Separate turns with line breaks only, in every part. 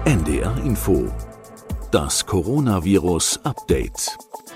NDR Info. Das Coronavirus-Update.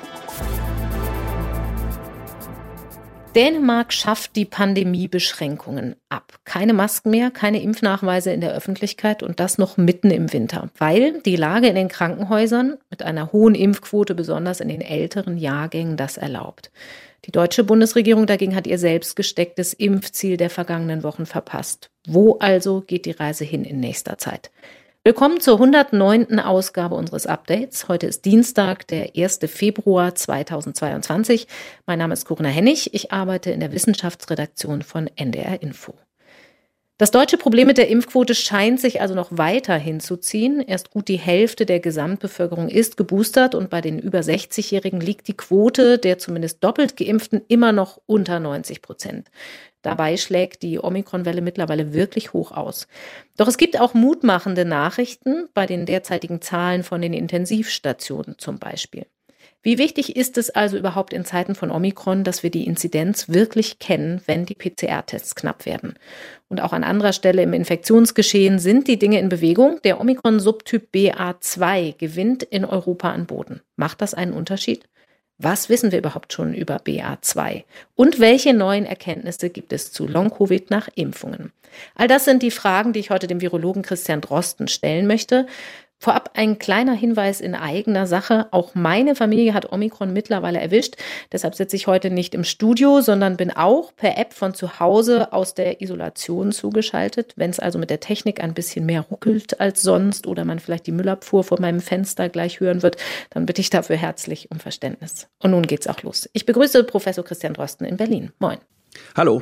Dänemark schafft die Pandemiebeschränkungen ab. Keine Masken mehr, keine Impfnachweise in der Öffentlichkeit und das noch mitten im Winter, weil die Lage in den Krankenhäusern mit einer hohen Impfquote, besonders in den älteren Jahrgängen, das erlaubt. Die deutsche Bundesregierung dagegen hat ihr selbst gestecktes Impfziel der vergangenen Wochen verpasst. Wo also geht die Reise hin in nächster Zeit? Willkommen zur 109. Ausgabe unseres Updates. Heute ist Dienstag, der 1. Februar 2022. Mein Name ist Corinna Hennig. Ich arbeite in der Wissenschaftsredaktion von NDR Info. Das deutsche Problem mit der Impfquote scheint sich also noch weiter hinzuziehen. Erst gut die Hälfte der Gesamtbevölkerung ist geboostert und bei den über 60-Jährigen liegt die Quote der zumindest doppelt Geimpften immer noch unter 90%. Dabei schlägt die Omikron-Welle mittlerweile wirklich hoch aus. Doch es gibt auch mutmachende Nachrichten bei den derzeitigen Zahlen von den Intensivstationen zum Beispiel. Wie wichtig ist es also überhaupt in Zeiten von Omikron, dass wir die Inzidenz wirklich kennen, wenn die PCR-Tests knapp werden? Und auch an anderer Stelle im Infektionsgeschehen sind die Dinge in Bewegung. Der Omikron-Subtyp BA2 gewinnt in Europa an Boden. Macht das einen Unterschied? Was wissen wir überhaupt schon über BA2? Und welche neuen Erkenntnisse gibt es zu Long-Covid nach Impfungen? All das sind die Fragen, die ich heute dem Virologen Christian Drosten stellen möchte. Vorab ein kleiner Hinweis in eigener Sache. Auch meine Familie hat Omikron mittlerweile erwischt. Deshalb sitze ich heute nicht im Studio, sondern bin auch per App von zu Hause aus der Isolation zugeschaltet. Wenn es also mit der Technik ein bisschen mehr ruckelt als sonst oder man vielleicht die Müllabfuhr vor meinem Fenster gleich hören wird, dann bitte ich dafür herzlich um Verständnis. Und nun geht's auch los. Ich begrüße Professor Christian Drosten in Berlin. Moin.
Hallo.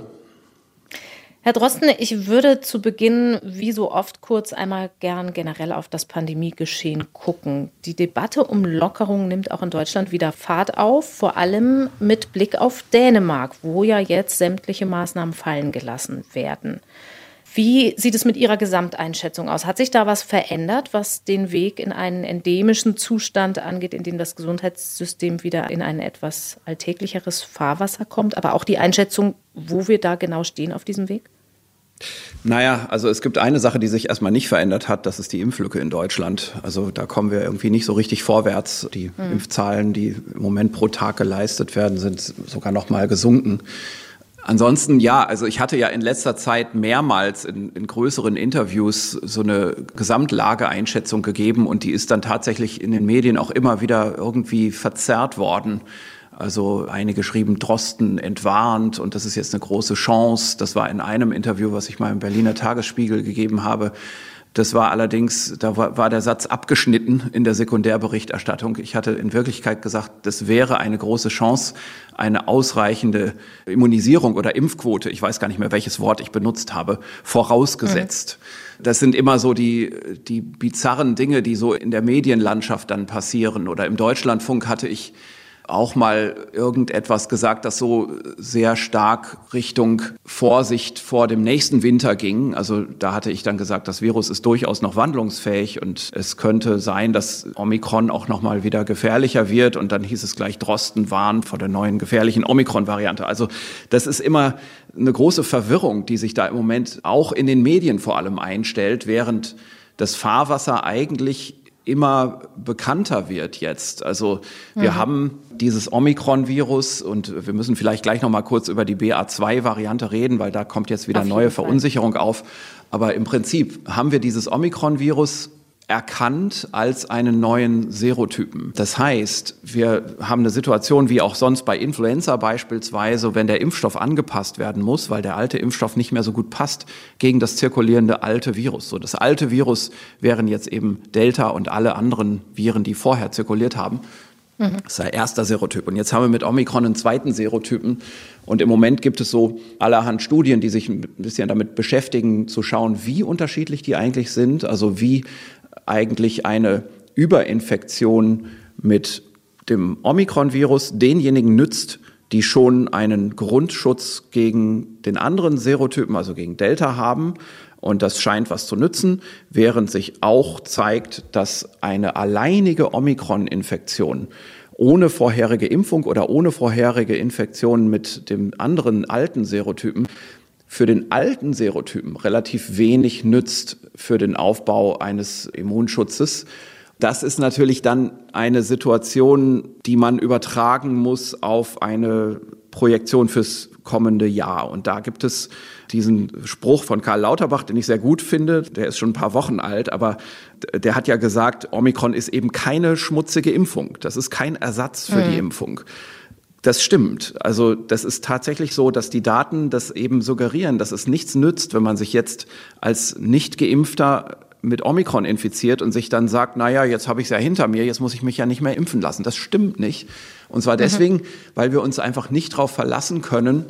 Herr Drosten, ich würde zu Beginn, wie so oft, kurz einmal gern generell auf das Pandemiegeschehen gucken. Die Debatte um Lockerung nimmt auch in Deutschland wieder Fahrt auf, vor allem mit Blick auf Dänemark, wo ja jetzt sämtliche Maßnahmen fallen gelassen werden. Wie sieht es mit Ihrer Gesamteinschätzung aus? Hat sich da was verändert, was den Weg in einen endemischen Zustand angeht, in dem das Gesundheitssystem wieder in ein etwas alltäglicheres Fahrwasser kommt? Aber auch die Einschätzung, wo wir da genau stehen auf diesem Weg?
Naja, also es gibt eine Sache, die sich erstmal nicht verändert hat, das ist die Impflücke in Deutschland. Also da kommen wir irgendwie nicht so richtig vorwärts. Die Impfzahlen, die im Moment pro Tag geleistet werden, sind sogar noch mal gesunken. Ansonsten ja, also ich hatte ja in letzter Zeit mehrmals in größeren Interviews so eine Gesamtlageeinschätzung gegeben und die ist dann tatsächlich in den Medien auch immer wieder irgendwie verzerrt worden. Also einige schrieben, Drosten entwarnt und das ist jetzt eine große Chance. Das war in einem Interview, was ich mal im Berliner Tagesspiegel gegeben habe. Das war allerdings, da war der Satz abgeschnitten in der Sekundärberichterstattung. Ich hatte in Wirklichkeit gesagt, das wäre eine große Chance, eine ausreichende Immunisierung oder Impfquote, ich weiß gar nicht mehr, welches Wort ich benutzt habe, vorausgesetzt. Das sind immer so die bizarren Dinge, die so in der Medienlandschaft dann passieren. Oder im Deutschlandfunk hatte ich auch mal irgendetwas gesagt, das so sehr stark Richtung Vorsicht vor dem nächsten Winter ging. Also da hatte ich dann gesagt, das Virus ist durchaus noch wandlungsfähig und es könnte sein, dass Omikron auch noch mal wieder gefährlicher wird. Und dann hieß es gleich, Drosten warnt vor der neuen gefährlichen Omikron-Variante. Also das ist immer eine große Verwirrung, die sich da im Moment auch in den Medien vor allem einstellt, während das Fahrwasser eigentlich immer bekannter wird jetzt. Also wir haben dieses Omikron-Virus und wir müssen vielleicht gleich noch mal kurz über die BA2-Variante reden, weil da kommt jetzt wieder neue Verunsicherung auf. Aber im Prinzip haben wir dieses Omikron-Virus erkannt als einen neuen Serotypen. Das heißt, wir haben eine Situation wie auch sonst bei Influenza beispielsweise, wenn der Impfstoff angepasst werden muss, weil der alte Impfstoff nicht mehr so gut passt gegen das zirkulierende alte Virus. So, das alte Virus wären jetzt eben Delta und alle anderen Viren, die vorher zirkuliert haben. Das ist der erste Serotyp. Und jetzt haben wir mit Omikron einen zweiten Serotypen. Und im Moment gibt es so allerhand Studien, die sich ein bisschen damit beschäftigen, zu schauen, wie unterschiedlich die eigentlich sind. Also wie eigentlich eine Überinfektion mit dem Omikron-Virus denjenigen nützt, die schon einen Grundschutz gegen den anderen Serotypen, also gegen Delta haben. Und das scheint was zu nützen, während sich auch zeigt, dass eine alleinige Omikron-Infektion ohne vorherige Impfung oder ohne vorherige Infektion mit dem anderen alten Serotypen für den alten Serotypen relativ wenig nützt für den Aufbau eines Immunschutzes. Das ist natürlich dann eine Situation, die man übertragen muss auf eine Projektion fürs kommende Jahr. Und da gibt es diesen Spruch von Karl Lauterbach, den ich sehr gut finde. Der ist schon ein paar Wochen alt, aber der hat ja gesagt, Omikron ist eben keine schmutzige Impfung. Das ist kein Ersatz für die Impfung. Das stimmt. Also das ist tatsächlich so, dass die Daten das eben suggerieren, dass es nichts nützt, wenn man sich jetzt als Nicht-Geimpfter mit Omikron infiziert und sich dann sagt, naja, jetzt habe ich es ja hinter mir, jetzt muss ich mich ja nicht mehr impfen lassen. Das stimmt nicht. Und zwar deswegen, weil wir uns einfach nicht darauf verlassen können,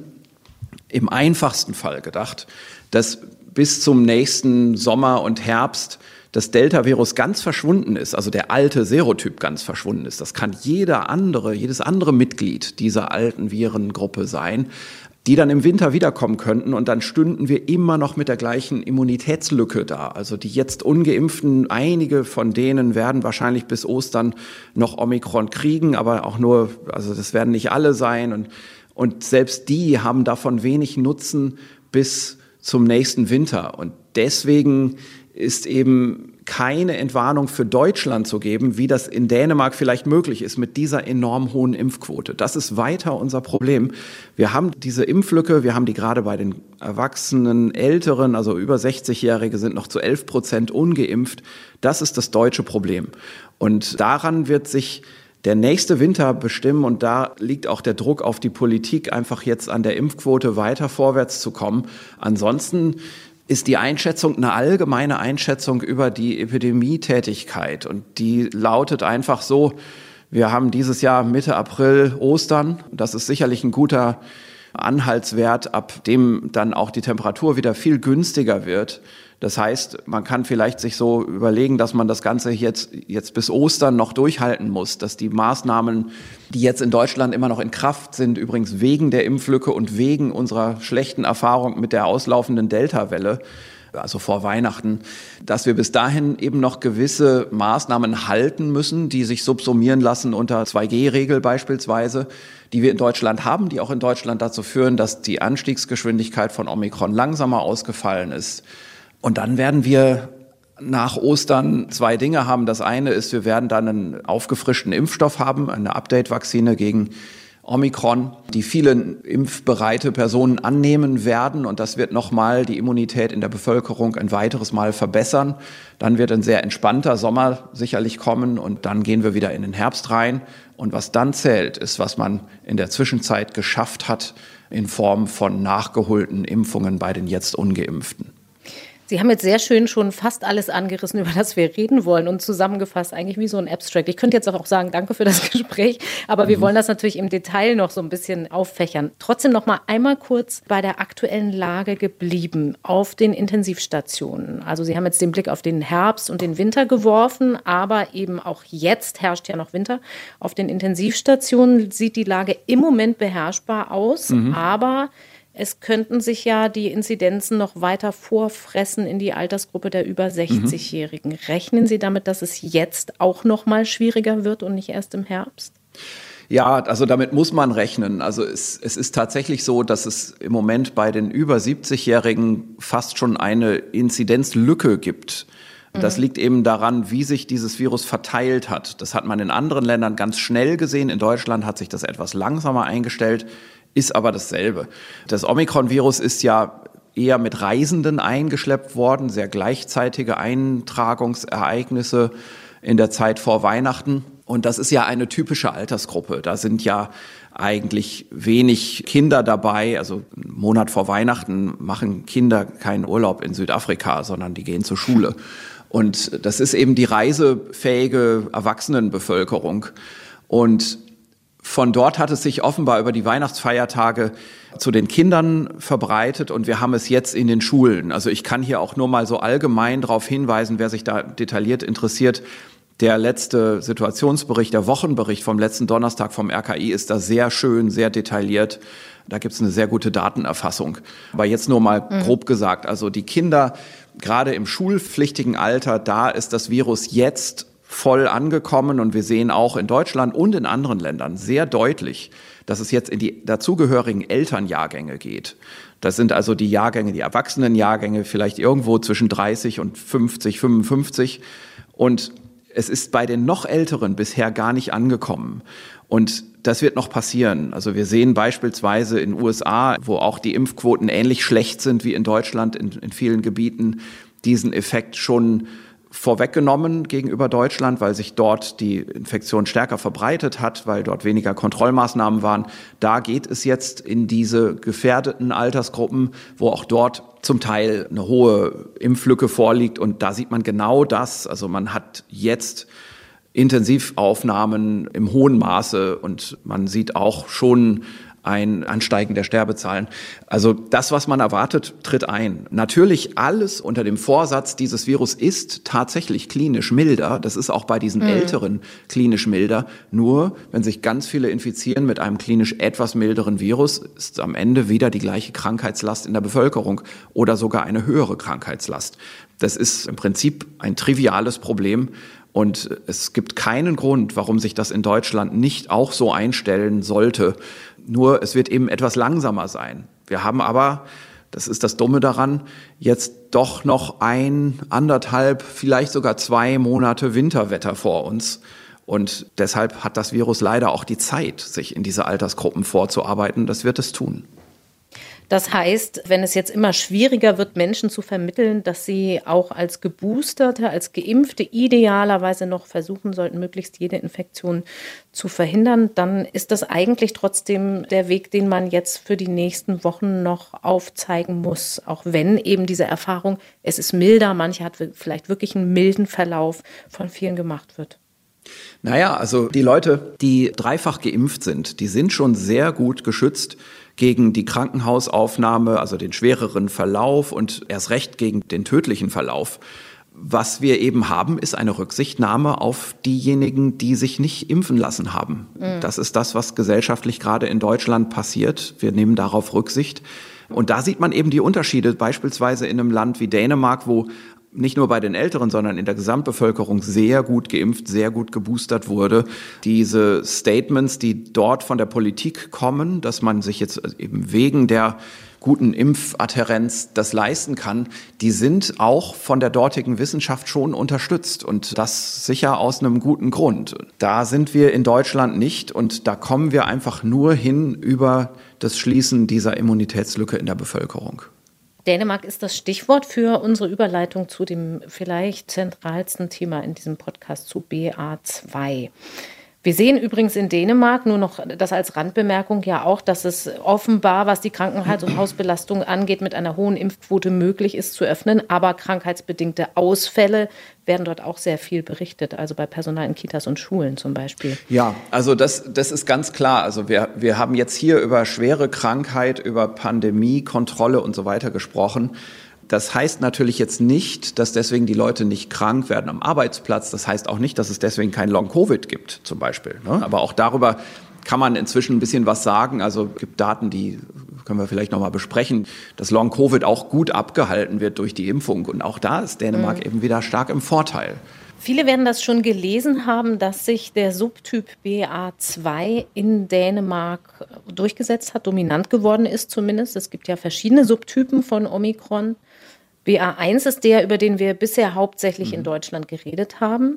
im einfachsten Fall gedacht, dass bis zum nächsten Sommer und Herbst das Delta-Virus ganz verschwunden ist, also der alte Serotyp ganz verschwunden ist. Das kann jedes andere Mitglied dieser alten Virengruppe sein, die dann im Winter wiederkommen könnten und dann stünden wir immer noch mit der gleichen Immunitätslücke da. Also die jetzt Ungeimpften, einige von denen werden wahrscheinlich bis Ostern noch Omikron kriegen, aber auch nur, also das werden nicht alle sein und selbst die haben davon wenig Nutzen bis zum nächsten Winter. Und deswegen ist eben keine Entwarnung für Deutschland zu geben, wie das in Dänemark vielleicht möglich ist mit dieser enorm hohen Impfquote. Das ist weiter unser Problem. Wir haben diese Impflücke, wir haben die gerade bei den Erwachsenen, Älteren, also über 60-Jährige sind noch zu 11% ungeimpft. Das ist das deutsche Problem. Und daran wird sich der nächste Winter bestimmen und da liegt auch der Druck auf die Politik, einfach jetzt an der Impfquote weiter vorwärts zu kommen. Ansonsten ist die Einschätzung eine allgemeine Einschätzung über die Epidemietätigkeit. Und die lautet einfach so, wir haben dieses Jahr Mitte April Ostern. Das ist sicherlich ein guter Anhaltswert, ab dem dann auch die Temperatur wieder viel günstiger wird. Das heißt, man kann vielleicht sich so überlegen, dass man das Ganze jetzt bis Ostern noch durchhalten muss, dass die Maßnahmen, die jetzt in Deutschland immer noch in Kraft sind, übrigens wegen der Impflücke und wegen unserer schlechten Erfahrung mit der auslaufenden Delta-Welle, also vor Weihnachten, dass wir bis dahin eben noch gewisse Maßnahmen halten müssen, die sich subsumieren lassen unter 2G-Regel beispielsweise, die wir in Deutschland haben, die auch in Deutschland dazu führen, dass die Anstiegsgeschwindigkeit von Omikron langsamer ausgefallen ist. Und dann werden wir nach Ostern 2 Dinge haben. Das eine ist, wir werden dann einen aufgefrischten Impfstoff haben, eine Update-Vakzine gegen Omikron, die viele impfbereite Personen annehmen werden. Und das wird nochmal die Immunität in der Bevölkerung ein weiteres Mal verbessern. Dann wird ein sehr entspannter Sommer sicherlich kommen und dann gehen wir wieder in den Herbst rein. Und was dann zählt, ist, was man in der Zwischenzeit geschafft hat in Form von nachgeholten Impfungen bei den jetzt Ungeimpften.
Sie haben jetzt sehr schön schon fast alles angerissen, über das wir reden wollen und zusammengefasst, eigentlich wie so ein Abstract. Ich könnte jetzt auch sagen, danke für das Gespräch, aber wir wollen das natürlich im Detail noch so ein bisschen auffächern. Trotzdem noch mal einmal kurz bei der aktuellen Lage geblieben auf den Intensivstationen. Also Sie haben jetzt den Blick auf den Herbst und den Winter geworfen, aber eben auch jetzt herrscht ja noch Winter. Auf den Intensivstationen sieht die Lage im Moment beherrschbar aus, aber es könnten sich ja die Inzidenzen noch weiter vorfressen in die Altersgruppe der über 60-Jährigen. Rechnen Sie damit, dass es jetzt auch noch mal schwieriger wird und nicht erst im Herbst?
Ja, also damit muss man rechnen. Also es ist tatsächlich so, dass es im Moment bei den über 70-Jährigen fast schon eine Inzidenzlücke gibt. Das liegt eben daran, wie sich dieses Virus verteilt hat. Das hat man in anderen Ländern ganz schnell gesehen. In Deutschland hat sich das etwas langsamer eingestellt. Ist aber dasselbe. Das Omikron-Virus ist ja eher mit Reisenden eingeschleppt worden, sehr gleichzeitige Eintragungsereignisse in der Zeit vor Weihnachten. Und das ist ja eine typische Altersgruppe. Da sind ja eigentlich wenig Kinder dabei. Also einen Monat vor Weihnachten machen Kinder keinen Urlaub in Südafrika, sondern die gehen zur Schule. Und das ist eben die reisefähige Erwachsenenbevölkerung. Und von dort hat es sich offenbar über die Weihnachtsfeiertage zu den Kindern verbreitet und wir haben es jetzt in den Schulen. Also ich kann hier auch nur mal so allgemein darauf hinweisen, wer sich da detailliert interessiert. Der letzte Situationsbericht, der Wochenbericht vom letzten Donnerstag vom RKI ist da sehr schön, sehr detailliert. Da gibt es eine sehr gute Datenerfassung. Aber jetzt nur mal grob gesagt, also die Kinder, gerade im schulpflichtigen Alter, da ist das Virus jetzt voll angekommen und wir sehen auch in Deutschland und in anderen Ländern sehr deutlich, dass es jetzt in die dazugehörigen Elternjahrgänge geht. Das sind also die Jahrgänge, die Erwachsenenjahrgänge, vielleicht irgendwo zwischen 30 und 50, 55. Und es ist bei den noch Älteren bisher gar nicht angekommen. Und das wird noch passieren. Also wir sehen beispielsweise in den USA, wo auch die Impfquoten ähnlich schlecht sind wie in Deutschland in vielen Gebieten, diesen Effekt schon vorweggenommen gegenüber Deutschland, weil sich dort die Infektion stärker verbreitet hat, weil dort weniger Kontrollmaßnahmen waren. Da geht es jetzt in diese gefährdeten Altersgruppen, wo auch dort zum Teil eine hohe Impflücke vorliegt. Und da sieht man genau das. Also man hat jetzt Intensivaufnahmen im hohen Maße und man sieht auch schon ein Ansteigen der Sterbezahlen. Also das, was man erwartet, tritt ein. Natürlich alles unter dem Vorsatz, dieses Virus ist tatsächlich klinisch milder. Das ist auch bei diesen Älteren klinisch milder. Nur, wenn sich ganz viele infizieren mit einem klinisch etwas milderen Virus, ist am Ende wieder die gleiche Krankheitslast in der Bevölkerung oder sogar eine höhere Krankheitslast. Das ist im Prinzip ein triviales Problem. Und es gibt keinen Grund, warum sich das in Deutschland nicht auch so einstellen sollte. Nur es wird eben etwas langsamer sein. Wir haben aber, das ist das Dumme daran, jetzt doch noch 1,5, vielleicht sogar 2 Monate Winterwetter vor uns. Und deshalb hat das Virus leider auch die Zeit, sich in diese Altersgruppen vorzuarbeiten. Das wird es tun.
Das heißt, wenn es jetzt immer schwieriger wird, Menschen zu vermitteln, dass sie auch als Geboosterte, als Geimpfte idealerweise noch versuchen sollten, möglichst jede Infektion zu verhindern, dann ist das eigentlich trotzdem der Weg, den man jetzt für die nächsten Wochen noch aufzeigen muss. Auch wenn eben diese Erfahrung, es ist milder, manche hat vielleicht wirklich einen milden Verlauf, von vielen gemacht wird.
Naja, also die Leute, die dreifach geimpft sind, die sind schon sehr gut geschützt gegen die Krankenhausaufnahme, also den schwereren Verlauf und erst recht gegen den tödlichen Verlauf. Was wir eben haben, ist eine Rücksichtnahme auf diejenigen, die sich nicht impfen lassen haben. Das ist das, was gesellschaftlich gerade in Deutschland passiert. Wir nehmen darauf Rücksicht. Und da sieht man eben die Unterschiede, beispielsweise in einem Land wie Dänemark, wo nicht nur bei den Älteren, sondern in der Gesamtbevölkerung sehr gut geimpft, sehr gut geboostert wurde. Diese Statements, die dort von der Politik kommen, dass man sich jetzt eben wegen der guten Impfadhärenz das leisten kann, die sind auch von der dortigen Wissenschaft schon unterstützt und das sicher aus einem guten Grund. Da sind wir in Deutschland nicht und da kommen wir einfach nur hin über das Schließen dieser Immunitätslücke in der Bevölkerung.
Dänemark ist das Stichwort für unsere Überleitung zu dem vielleicht zentralsten Thema in diesem Podcast, zu BA2. Wir sehen übrigens in Dänemark, nur noch das als Randbemerkung, ja auch, dass es offenbar, was die Krankenhaus- und Hausbelastung angeht, mit einer hohen Impfquote möglich ist zu öffnen. Aber krankheitsbedingte Ausfälle werden dort auch sehr viel berichtet, also bei Personal in Kitas und Schulen zum Beispiel.
Ja, also das ist ganz klar. Also wir haben jetzt hier über schwere Krankheit, über Pandemie, Kontrolle und so weiter gesprochen. Das heißt natürlich jetzt nicht, dass deswegen die Leute nicht krank werden am Arbeitsplatz. Das heißt auch nicht, dass es deswegen kein Long-Covid gibt zum Beispiel. Aber auch darüber kann man inzwischen ein bisschen was sagen. Also es gibt Daten, die können wir vielleicht nochmal besprechen, dass Long-Covid auch gut abgehalten wird durch die Impfung. Und auch da ist Dänemark eben wieder stark im Vorteil.
Viele werden das schon gelesen haben, dass sich der Subtyp BA2 in Dänemark durchgesetzt hat, dominant geworden ist zumindest. Es gibt ja verschiedene Subtypen von Omikron. BA1 ist der, über den wir bisher hauptsächlich in Deutschland geredet haben.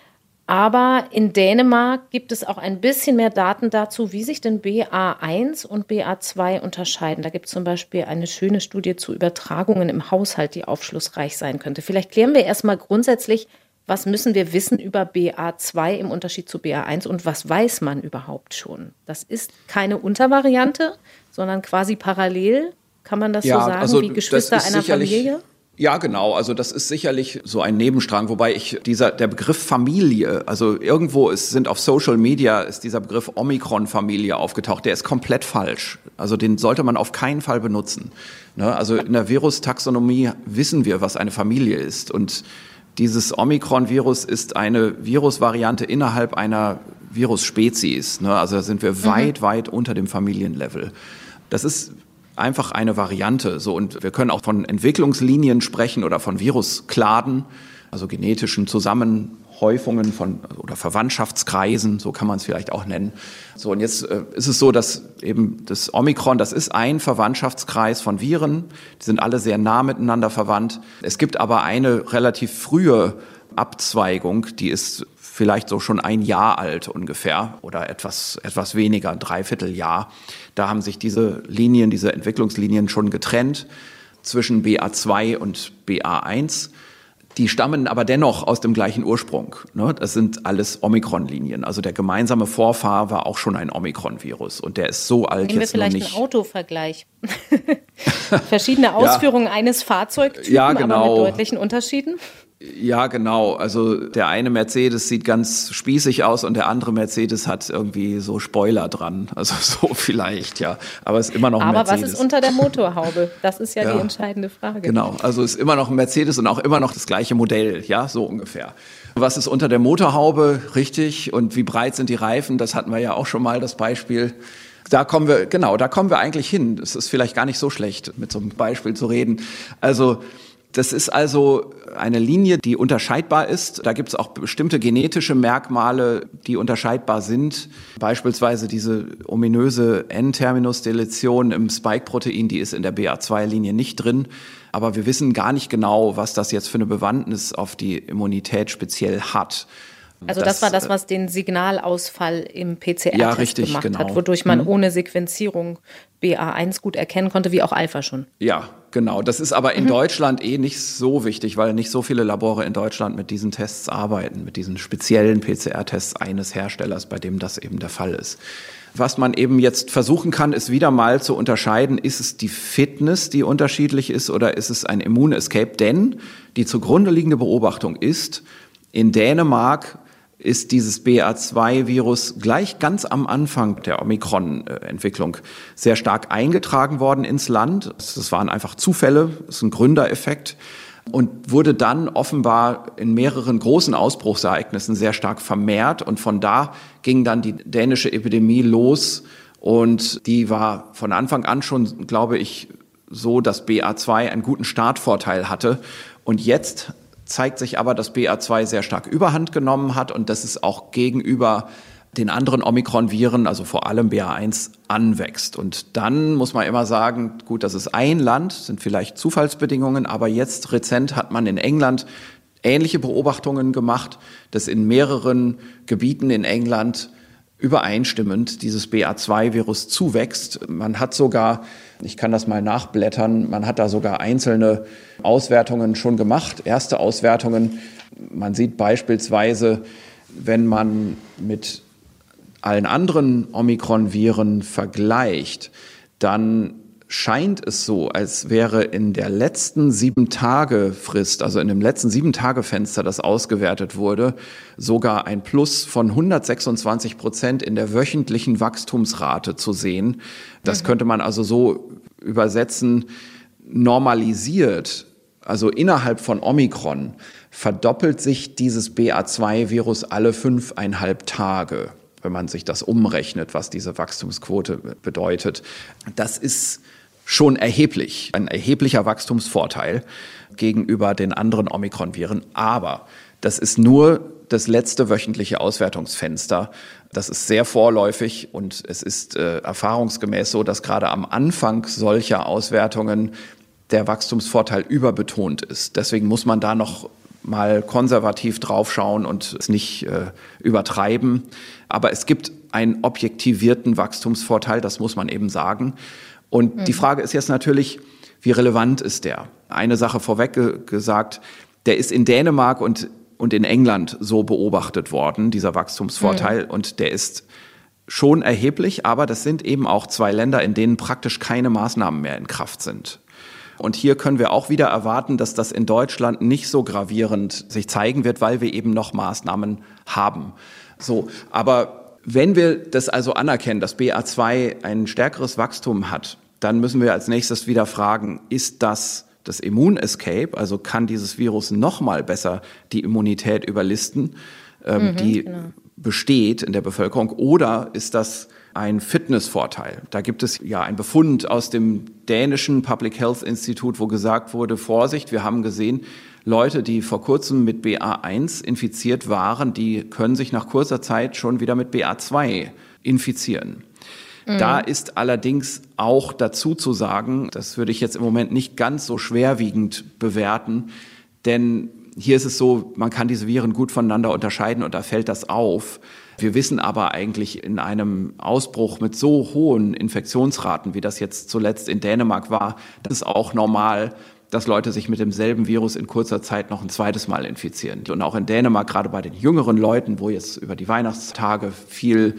Aber in Dänemark gibt es auch ein bisschen mehr Daten dazu, wie sich denn BA1 und BA2 unterscheiden. Da gibt es zum Beispiel eine schöne Studie zu Übertragungen im Haushalt, die aufschlussreich sein könnte. Vielleicht klären wir erstmal grundsätzlich, was müssen wir wissen über BA2 im Unterschied zu BA1 und was weiß man überhaupt schon? Das ist keine Untervariante, sondern quasi parallel, kann man das so sagen, also wie Geschwister einer Familie?
Ja, genau. Also das ist sicherlich so ein Nebenstrang, wobei der Begriff Familie, also irgendwo sind auf Social Media ist dieser Begriff Omikron-Familie aufgetaucht. Der ist komplett falsch. Also den sollte man auf keinen Fall benutzen. Also in der Virustaxonomie wissen wir, was eine Familie ist und dieses Omikron-Virus ist eine Virusvariante innerhalb einer Virusspezies. Also da sind wir weit unter dem Familienlevel. Das ist einfach eine Variante. So, und wir können auch von Entwicklungslinien sprechen oder von Viruskladen, also genetischen Zusammenhäufungen Häufungen oder Verwandtschaftskreisen, so kann man es vielleicht auch nennen. So, und jetzt ist es so, dass eben das Omikron, das ist ein Verwandtschaftskreis von Viren. Die sind alle sehr nah miteinander verwandt. Es gibt aber eine relativ frühe Abzweigung, die ist vielleicht so schon ein Jahr alt ungefähr oder etwas weniger, ein Dreivierteljahr. Da haben sich diese Entwicklungslinien schon getrennt zwischen BA2 und BA1. Die stammen aber dennoch aus dem gleichen Ursprung. Das sind alles Omikron-Linien. Also der gemeinsame Vorfahr war auch schon ein Omikron-Virus. Und der ist so alt
Nehmen
jetzt
wir
noch
vielleicht
nicht.
einen Autovergleich. Verschiedene Ausführungen eines Fahrzeugtypen,
ja, genau.
aber mit deutlichen Unterschieden.
Ja, genau. Also der eine Mercedes sieht ganz spießig aus und der andere Mercedes hat irgendwie so Spoiler dran. Also so vielleicht, ja. Aber es ist immer noch ein Mercedes.
Aber was ist unter der Motorhaube? Das ist ja die entscheidende Frage.
Genau. Also es ist immer noch ein Mercedes und auch immer noch das gleiche Modell. Ja, so ungefähr. Was ist unter der Motorhaube? Richtig. Und wie breit sind die Reifen? Das hatten wir ja auch schon mal, das Beispiel. Da kommen wir eigentlich hin. Es ist vielleicht gar nicht so schlecht, mit so einem Beispiel zu reden. Also, das ist also eine Linie, die unterscheidbar ist. Da gibt es auch bestimmte genetische Merkmale, die unterscheidbar sind. Beispielsweise diese ominöse N-Terminus-Deletion im Spike-Protein, die ist in der BA2-Linie nicht drin. Aber wir wissen gar nicht genau, was das jetzt für eine Bewandtnis auf die Immunität speziell hat.
Also das war das, was den Signalausfall im PCR-Test gemacht hat, wodurch man ohne Sequenzierung BA1 gut erkennen konnte, wie auch Alpha schon.
Ja, genau. Das ist aber in Deutschland nicht so wichtig, weil nicht so viele Labore in Deutschland mit diesen Tests arbeiten, mit diesen speziellen PCR-Tests eines Herstellers, bei dem das eben der Fall ist. Was man eben jetzt versuchen kann, ist wieder mal zu unterscheiden, ist es die Fitness, die unterschiedlich ist, oder ist es ein Immun-Escape? Denn die zugrunde liegende Beobachtung ist, in Dänemark ist dieses BA2-Virus gleich ganz am Anfang der Omikron-Entwicklung sehr stark eingetragen worden ins Land. Das waren einfach Zufälle, das ist ein Gründereffekt und wurde dann offenbar in mehreren großen Ausbruchsereignissen sehr stark vermehrt. Und von da ging dann die dänische Epidemie los und die war von Anfang an schon, glaube ich, so, dass BA2 einen guten Startvorteil hatte. Und jetzt zeigt sich aber, dass BA2 sehr stark Überhand genommen hat und dass es auch gegenüber den anderen Omikron-Viren, also vor allem BA1, anwächst. Und dann muss man immer sagen, gut, das ist ein Land, sind vielleicht Zufallsbedingungen, aber jetzt rezent hat man in England ähnliche Beobachtungen gemacht, dass in mehreren Gebieten in England übereinstimmend dieses BA2-Virus zuwächst. Man hat sogar, ich kann das mal nachblättern, man hat da sogar einzelne Auswertungen schon gemacht, erste Auswertungen. Man sieht beispielsweise, wenn man mit allen anderen Omikron-Viren vergleicht, dann scheint es so, als wäre in der letzten 7-Tage-Frist, also in dem letzten 7-Tage-Fenster, das ausgewertet wurde, sogar ein Plus von 126% in der wöchentlichen Wachstumsrate zu sehen. Das könnte man also so übersetzen, normalisiert, also innerhalb von Omikron, verdoppelt sich dieses BA2-Virus alle 5,5 Tage, wenn man sich das umrechnet, was diese Wachstumsquote bedeutet. Das ist schon erheblich, ein erheblicher Wachstumsvorteil gegenüber den anderen Omikron-Viren. Aber das ist nur das letzte wöchentliche Auswertungsfenster. Das ist sehr vorläufig und es ist erfahrungsgemäß so, dass gerade am Anfang solcher Auswertungen der Wachstumsvorteil überbetont ist. Deswegen muss man da noch mal konservativ draufschauen und es nicht übertreiben. Aber es gibt einen objektivierten Wachstumsvorteil, das muss man eben sagen. Und die Frage ist jetzt natürlich, wie relevant ist der? Eine Sache vorweg gesagt, der ist in Dänemark und in England so beobachtet worden, dieser Wachstumsvorteil. Und der ist schon erheblich, aber das sind eben auch 2 Länder, in denen praktisch keine Maßnahmen mehr in Kraft sind. Und hier können wir auch wieder erwarten, dass das in Deutschland nicht so gravierend sich zeigen wird, weil wir eben noch Maßnahmen haben. So, aber wenn wir das also anerkennen, dass BA2 ein stärkeres Wachstum hat, dann müssen wir als nächstes wieder fragen, ist das Immun-Escape, also kann dieses Virus noch mal besser die Immunität überlisten, die besteht in der Bevölkerung, oder ist das ein Fitnessvorteil. Da gibt es ja einen Befund aus dem dänischen Public Health Institute, wo gesagt wurde, Vorsicht, wir haben gesehen, Leute, die vor kurzem mit BA1 infiziert waren, die können sich nach kurzer Zeit schon wieder mit BA2 infizieren. Da ist allerdings auch dazu zu sagen, das würde ich jetzt im Moment nicht ganz so schwerwiegend bewerten, denn hier ist es so, man kann diese Viren gut voneinander unterscheiden und da fällt das auf. Wir wissen aber eigentlich in einem Ausbruch mit so hohen Infektionsraten, wie das jetzt zuletzt in Dänemark war, das ist auch normal, dass Leute sich mit demselben Virus in kurzer Zeit noch ein zweites Mal infizieren. Und auch in Dänemark, gerade bei den jüngeren Leuten, wo jetzt über die Weihnachtstage viel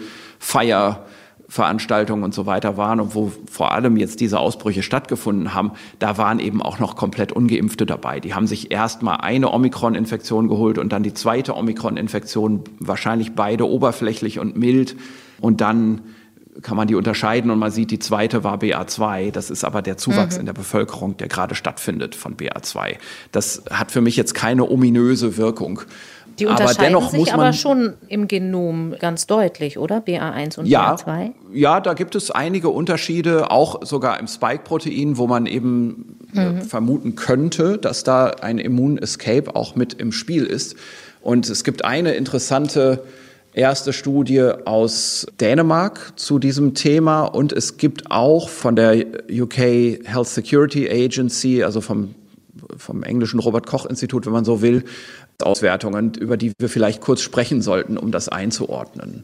Feierveranstaltungen und so weiter waren und wo vor allem jetzt diese Ausbrüche stattgefunden haben, da waren eben auch noch komplett Ungeimpfte dabei. Die haben sich erst mal eine Omikron-Infektion geholt und dann die zweite Omikron-Infektion, wahrscheinlich beide oberflächlich und mild. Und dann kann man die unterscheiden und man sieht, die zweite war BA2. Das ist aber der Zuwachs in der Bevölkerung, der gerade stattfindet von BA2. Das hat für mich jetzt keine ominöse Wirkung.
Die unterscheiden sich aber schon im Genom ganz deutlich, oder? BA1 und BA2?
Ja, da gibt es einige Unterschiede, auch sogar im Spike-Protein, wo man eben vermuten könnte, dass da ein Immun-Escape auch mit im Spiel ist. Und es gibt eine interessante erste Studie aus Dänemark zu diesem Thema und es gibt auch von der UK Health Security Agency, also vom englischen Robert-Koch-Institut, wenn man so will, Auswertungen, über die wir vielleicht kurz sprechen sollten, um das einzuordnen.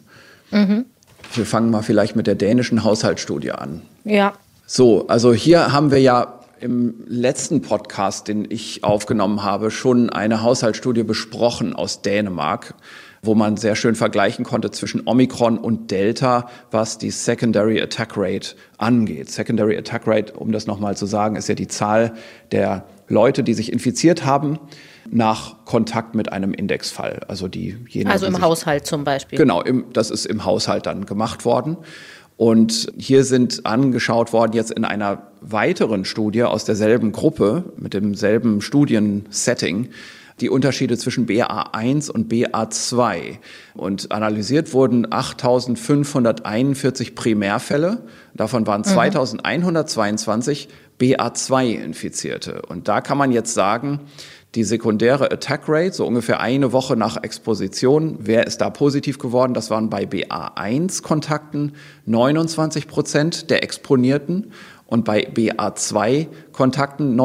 Wir fangen mal vielleicht mit der dänischen Haushaltsstudie an.
Ja.
So, also hier haben wir ja im letzten Podcast, den ich aufgenommen habe, schon eine Haushaltsstudie besprochen aus Dänemark, wo man sehr schön vergleichen konnte zwischen Omikron und Delta, was die Secondary Attack Rate angeht. Secondary Attack Rate, um das nochmal zu sagen, ist ja die Zahl der Leute, die sich infiziert haben, nach Kontakt mit einem Indexfall. Also
im Haushalt zum Beispiel.
Genau, das ist im Haushalt dann gemacht worden. Und hier sind angeschaut worden, jetzt in einer weiteren Studie aus derselben Gruppe, mit demselben Studiensetting, die Unterschiede zwischen BA1 und BA2. Und analysiert wurden 8.541 Primärfälle. Davon waren 2.122 BA2-Infizierte. Und da kann man jetzt sagen, die sekundäre Attack Rate, so ungefähr eine Woche nach Exposition, wer ist da positiv geworden? Das waren bei BA1-Kontakten 29% der Exponierten und bei BA2-Kontakten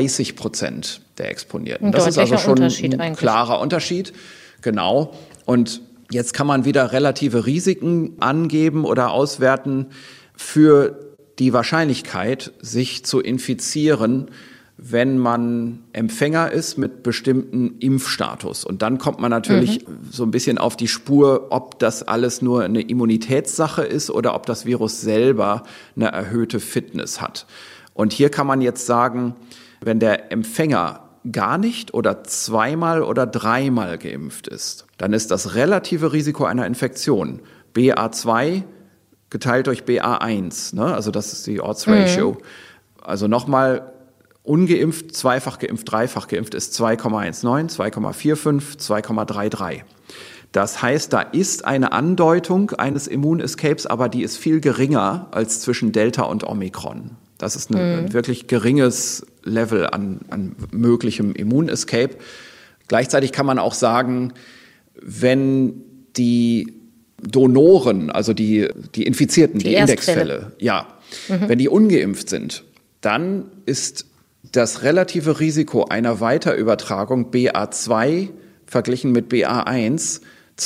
39% der Exponierten. Das ist also schon ein klarer Unterschied. Genau. Und jetzt kann man wieder relative Risiken angeben oder auswerten für die Wahrscheinlichkeit, sich zu infizieren, wenn man Empfänger ist mit bestimmten Impfstatus. Und dann kommt man natürlich so ein bisschen auf die Spur, ob das alles nur eine Immunitätssache ist oder ob das Virus selber eine erhöhte Fitness hat. Und hier kann man jetzt sagen, wenn der Empfänger gar nicht oder zweimal oder dreimal geimpft ist, dann ist das relative Risiko einer Infektion BA2 geteilt durch BA1, ne? Also das ist die Odds Ratio. Also nochmal, ungeimpft, zweifach geimpft, dreifach geimpft ist 2,19, 2,45, 2,33. Das heißt, da ist eine Andeutung eines Immun-Escapes, aber die ist viel geringer als zwischen Delta und Omikron. Das ist ein wirklich geringes Level an möglichem Immun-Escape. Gleichzeitig kann man auch sagen, wenn die Donoren, also die Infizierten, die Indexfälle, wenn die ungeimpft sind, dann ist das relative Risiko einer Weiterübertragung BA2 verglichen mit BA1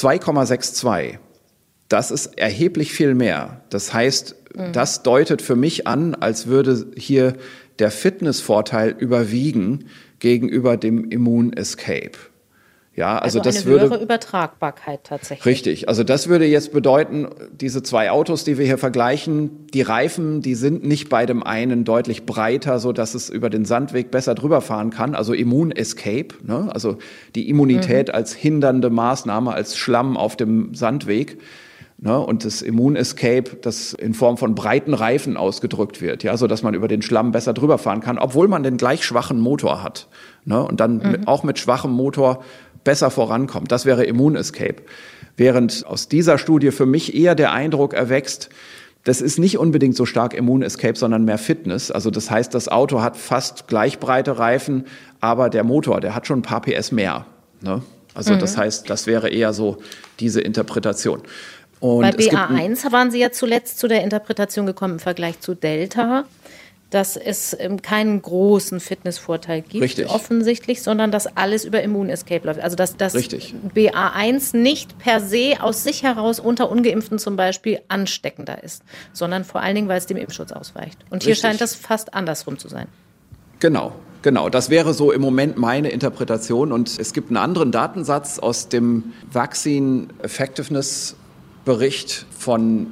2,62. Das ist erheblich viel mehr. Das heißt, das deutet für mich an, als würde hier der Fitnessvorteil überwiegen gegenüber dem Immun-Escape. Ja, also das
eine höhere Übertragbarkeit tatsächlich.
Richtig, also das würde jetzt bedeuten, diese zwei Autos, die wir hier vergleichen, die Reifen, die sind nicht bei dem einen deutlich breiter, so dass es über den Sandweg besser drüber fahren kann, also Immun-Escape, ne? Also die Immunität als hindernde Maßnahme, als Schlamm auf dem Sandweg. Ne, und das Immun-Escape, das in Form von breiten Reifen ausgedrückt wird, ja, so dass man über den Schlamm besser drüber fahren kann, obwohl man den gleich schwachen Motor hat. Ne, und dann auch mit schwachem Motor besser vorankommt. Das wäre Immun-Escape. Während aus dieser Studie für mich eher der Eindruck erwächst, das ist nicht unbedingt so stark Immun-Escape, sondern mehr Fitness. Also das heißt, das Auto hat fast gleich breite Reifen, aber der Motor, der hat schon ein paar PS mehr. Ne? Also das heißt, das wäre eher so diese Interpretation. Und
bei BA1 waren Sie ja zuletzt zu der Interpretation gekommen im Vergleich zu Delta, dass es keinen großen Fitnessvorteil gibt,
Richtig.
Offensichtlich, sondern dass alles über Immun-Escape läuft. Also dass
Richtig.
BA1 nicht per se aus sich heraus unter Ungeimpften zum Beispiel ansteckender ist, sondern vor allen Dingen, weil es dem Impfschutz ausweicht. Und hier scheint das fast andersrum zu sein.
Genau. Das wäre so im Moment meine Interpretation. Und es gibt einen anderen Datensatz aus dem Vaccine Effectiveness Bericht von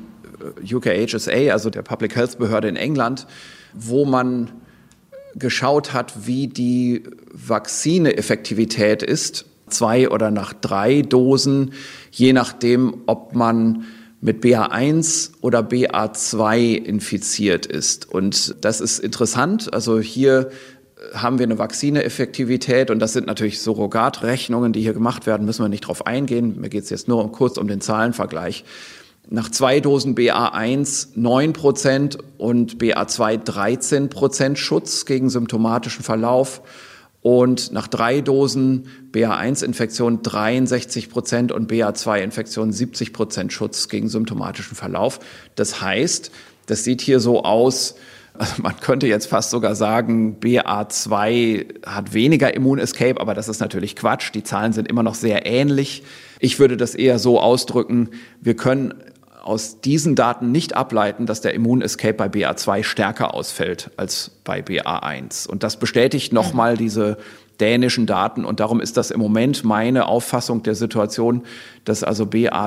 UKHSA, also der Public Health Behörde in England, wo man geschaut hat, wie die Vakzineeffektivität ist, 2 oder nach 3 Dosen, je nachdem, ob man mit BA1 oder BA2 infiziert ist. Und das ist interessant. Also hier haben wir eine Vakzineeffektivität und das sind natürlich Surrogatrechnungen, die hier gemacht werden, müssen wir nicht drauf eingehen. Mir geht es jetzt nur kurz um den Zahlenvergleich. Nach 2 Dosen BA1 9% und BA2 13% Schutz gegen symptomatischen Verlauf und nach 3 Dosen BA1-Infektion 63% und BA2-Infektion 70% Schutz gegen symptomatischen Verlauf. Das heißt, das sieht hier so aus, also man könnte jetzt fast sogar sagen, BA2 hat weniger Immun-Escape, aber das ist natürlich Quatsch. Die Zahlen sind immer noch sehr ähnlich. Ich würde das eher so ausdrücken, wir können aus diesen Daten nicht ableiten, dass der Immun-Escape bei BA2 stärker ausfällt als bei BA1. Und das bestätigt nochmal diese dänischen Daten. Und darum ist das im Moment meine Auffassung der Situation, dass also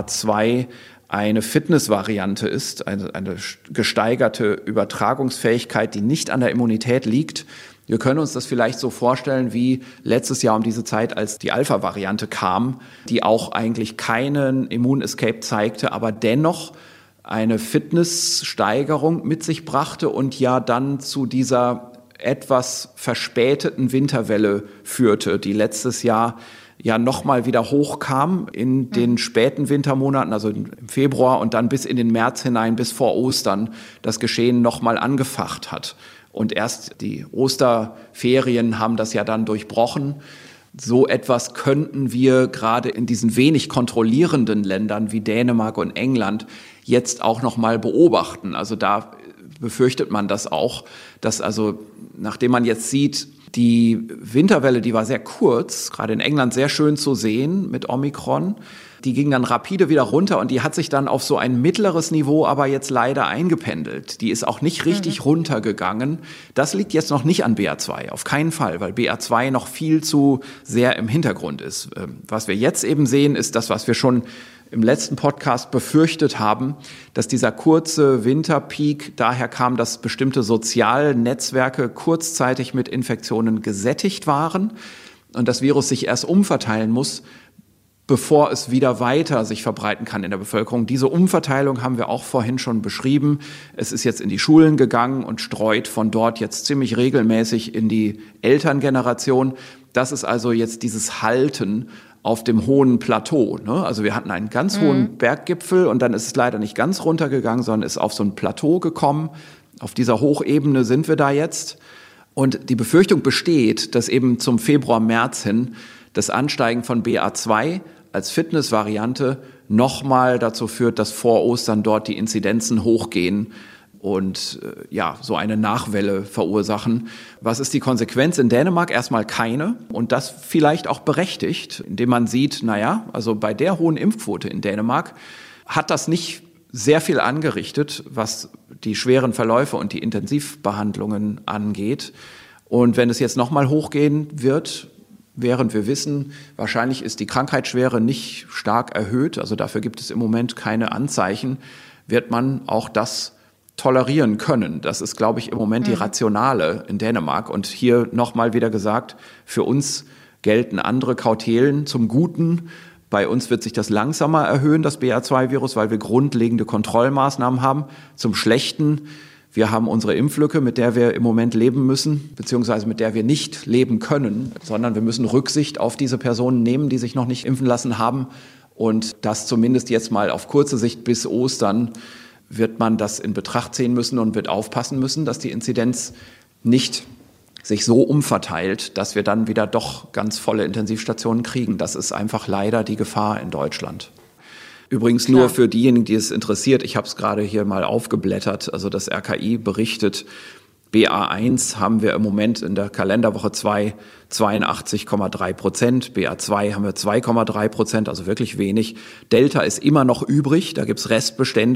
BA2 eine Fitnessvariante ist, eine gesteigerte Übertragungsfähigkeit, die nicht an der Immunität liegt. Wir können uns das vielleicht so vorstellen wie letztes Jahr um diese Zeit, als die Alpha-Variante kam, die auch eigentlich keinen Immun-Escape zeigte, aber dennoch eine Fitnesssteigerung mit sich brachte und ja dann zu dieser etwas verspäteten Winterwelle führte, die letztes Jahr ja nochmal wieder hochkam in den späten Wintermonaten, also im Februar und dann bis in den März hinein, bis vor Ostern, das Geschehen nochmal angefacht hat. Und erst die Osterferien haben das ja dann durchbrochen. So etwas könnten wir gerade in diesen wenig kontrollierenden Ländern wie Dänemark und England jetzt auch noch mal beobachten. Also da befürchtet man das auch, dass also, nachdem man jetzt sieht, die Winterwelle, die war sehr kurz, gerade in England sehr schön zu sehen mit Omikron. Die ging dann rapide wieder runter und die hat sich dann auf so ein mittleres Niveau aber jetzt leider eingependelt. Die ist auch nicht richtig runtergegangen. Das liegt jetzt noch nicht an BA2, auf keinen Fall, weil BA2 noch viel zu sehr im Hintergrund ist. Was wir jetzt eben sehen, ist das, was wir schon im letzten Podcast befürchtet haben, dass dieser kurze Winterpeak daher kam, dass bestimmte Sozialnetzwerke kurzzeitig mit Infektionen gesättigt waren und das Virus sich erst umverteilen muss, bevor es wieder weiter sich verbreiten kann in der Bevölkerung. Diese Umverteilung haben wir auch vorhin schon beschrieben. Es ist jetzt in die Schulen gegangen und streut von dort jetzt ziemlich regelmäßig in die Elterngeneration. Das ist also jetzt dieses Halten auf dem hohen Plateau. Ne? Also wir hatten einen ganz hohen Berggipfel und dann ist es leider nicht ganz runtergegangen, sondern ist auf so ein Plateau gekommen. Auf dieser Hochebene sind wir da jetzt. Und die Befürchtung besteht, dass eben zum Februar, März hin das Ansteigen von BA2 als Fitnessvariante nochmal dazu führt, dass vor Ostern dort die Inzidenzen hochgehen und so eine Nachwelle verursachen. Was ist die Konsequenz in Dänemark? Erstmal keine und das vielleicht auch berechtigt, indem man sieht, also bei der hohen Impfquote in Dänemark hat das nicht sehr viel angerichtet, was die schweren Verläufe und die Intensivbehandlungen angeht. Und wenn es jetzt nochmal hochgehen wird, während wir wissen, wahrscheinlich ist die Krankheitsschwere nicht stark erhöht, also dafür gibt es im Moment keine Anzeichen, wird man auch das tolerieren können. Das ist, glaube ich, im Moment die Rationale in Dänemark. Und hier nochmal wieder gesagt, für uns gelten andere Kautelen zum Guten. Bei uns wird sich das langsamer erhöhen, das BA2-Virus, weil wir grundlegende Kontrollmaßnahmen haben. Zum Schlechten Wir haben unsere Impflücke, mit der wir im Moment leben müssen, beziehungsweise mit der wir nicht leben können, sondern wir müssen Rücksicht auf diese Personen nehmen, die sich noch nicht impfen lassen haben. Und das zumindest jetzt mal auf kurze Sicht bis Ostern wird man das in Betracht ziehen müssen und wird aufpassen müssen, dass die Inzidenz nicht sich so umverteilt, dass wir dann wieder doch ganz volle Intensivstationen kriegen. Das ist einfach leider die Gefahr in Deutschland. Übrigens nur für diejenigen, die es interessiert, ich habe es gerade hier mal aufgeblättert, also das RKI berichtet, BA1 haben wir im Moment in der Kalenderwoche 2 82,3%, BA2 haben wir 2,3%, also wirklich wenig. Delta ist immer noch übrig, da gibt's Restbestände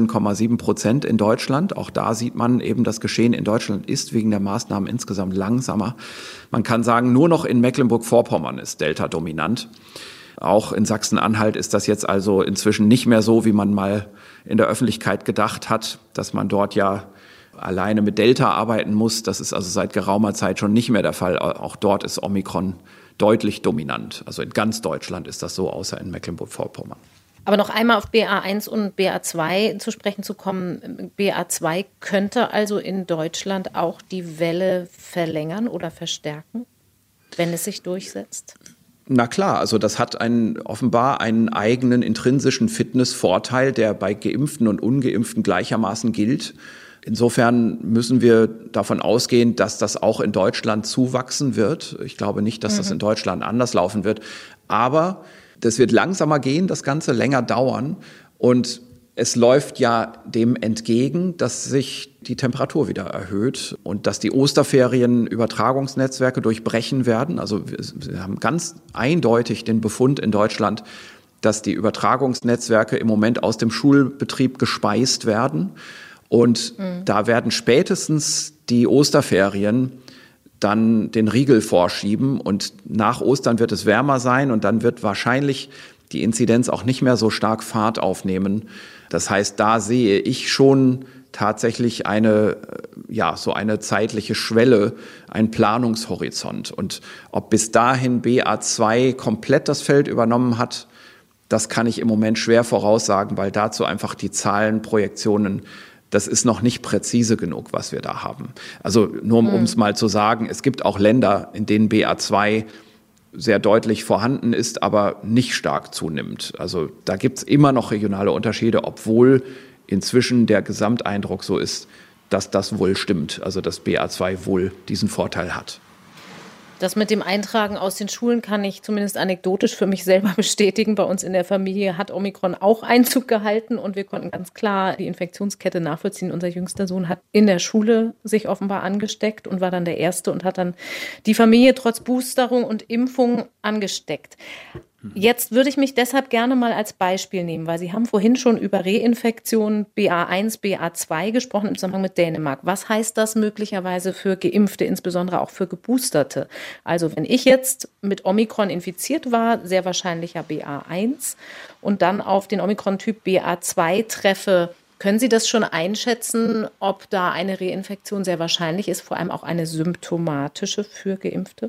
14,7% in Deutschland. Auch da sieht man eben, das Geschehen in Deutschland ist wegen der Maßnahmen insgesamt langsamer. Man kann sagen, nur noch in Mecklenburg-Vorpommern ist Delta dominant. Auch in Sachsen-Anhalt ist das jetzt also inzwischen nicht mehr so, wie man mal in der Öffentlichkeit gedacht hat, dass man dort ja alleine mit Delta arbeiten muss. Das ist also seit geraumer Zeit schon nicht mehr der Fall. Auch dort ist Omikron deutlich dominant. Also in ganz Deutschland ist das so, außer in Mecklenburg-Vorpommern.
Aber noch einmal auf BA1 und BA2 zu sprechen zu kommen. BA2 könnte also in Deutschland auch die Welle verlängern oder verstärken, wenn es sich durchsetzt?
Na klar, also das hat offenbar einen eigenen intrinsischen Fitnessvorteil, der bei Geimpften und Ungeimpften gleichermaßen gilt. Insofern müssen wir davon ausgehen, dass das auch in Deutschland zuwachsen wird. Ich glaube nicht, dass das in Deutschland anders laufen wird. Aber das wird langsamer gehen, das Ganze länger dauern. Und es läuft ja dem entgegen, dass sich die Temperatur wieder erhöht und dass die Osterferien Übertragungsnetzwerke durchbrechen werden. Also wir haben ganz eindeutig den Befund in Deutschland, dass die Übertragungsnetzwerke im Moment aus dem Schulbetrieb gespeist werden. Und da werden spätestens die Osterferien dann den Riegel vorschieben. Und nach Ostern wird es wärmer sein und dann wird wahrscheinlich die Inzidenz auch nicht mehr so stark Fahrt aufnehmen. Das heißt, da sehe ich schon tatsächlich eine zeitliche Schwelle, einen Planungshorizont. Und ob bis dahin BA2 komplett das Feld übernommen hat, das kann ich im Moment schwer voraussagen, weil dazu einfach die Zahlenprojektionen, das ist noch nicht präzise genug, was wir da haben. Also nur um es mal zu sagen, es gibt auch Länder, in denen BA2 sehr deutlich vorhanden ist, aber nicht stark zunimmt. Also da gibt es immer noch regionale Unterschiede, obwohl inzwischen der Gesamteindruck so ist, dass das wohl stimmt, also dass BA2 wohl diesen Vorteil hat.
Das mit dem Eintragen aus den Schulen kann ich zumindest anekdotisch für mich selber bestätigen. Bei uns in der Familie hat Omikron auch Einzug gehalten und wir konnten ganz klar die Infektionskette nachvollziehen. Unser jüngster Sohn hat in der Schule sich offenbar angesteckt und war dann der Erste und hat dann die Familie trotz Boosterung und Impfung angesteckt. Jetzt würde ich mich deshalb gerne mal als Beispiel nehmen, weil Sie haben vorhin schon über Reinfektionen BA1, BA2 gesprochen im Zusammenhang mit Dänemark. Was heißt das möglicherweise für Geimpfte, insbesondere auch für Geboosterte? Also wenn ich jetzt mit Omikron infiziert war, sehr wahrscheinlich ja BA1 und dann auf den Omikron-Typ BA2 treffe, können Sie das schon einschätzen, ob da eine Reinfektion sehr wahrscheinlich ist, vor allem auch eine symptomatische für Geimpfte?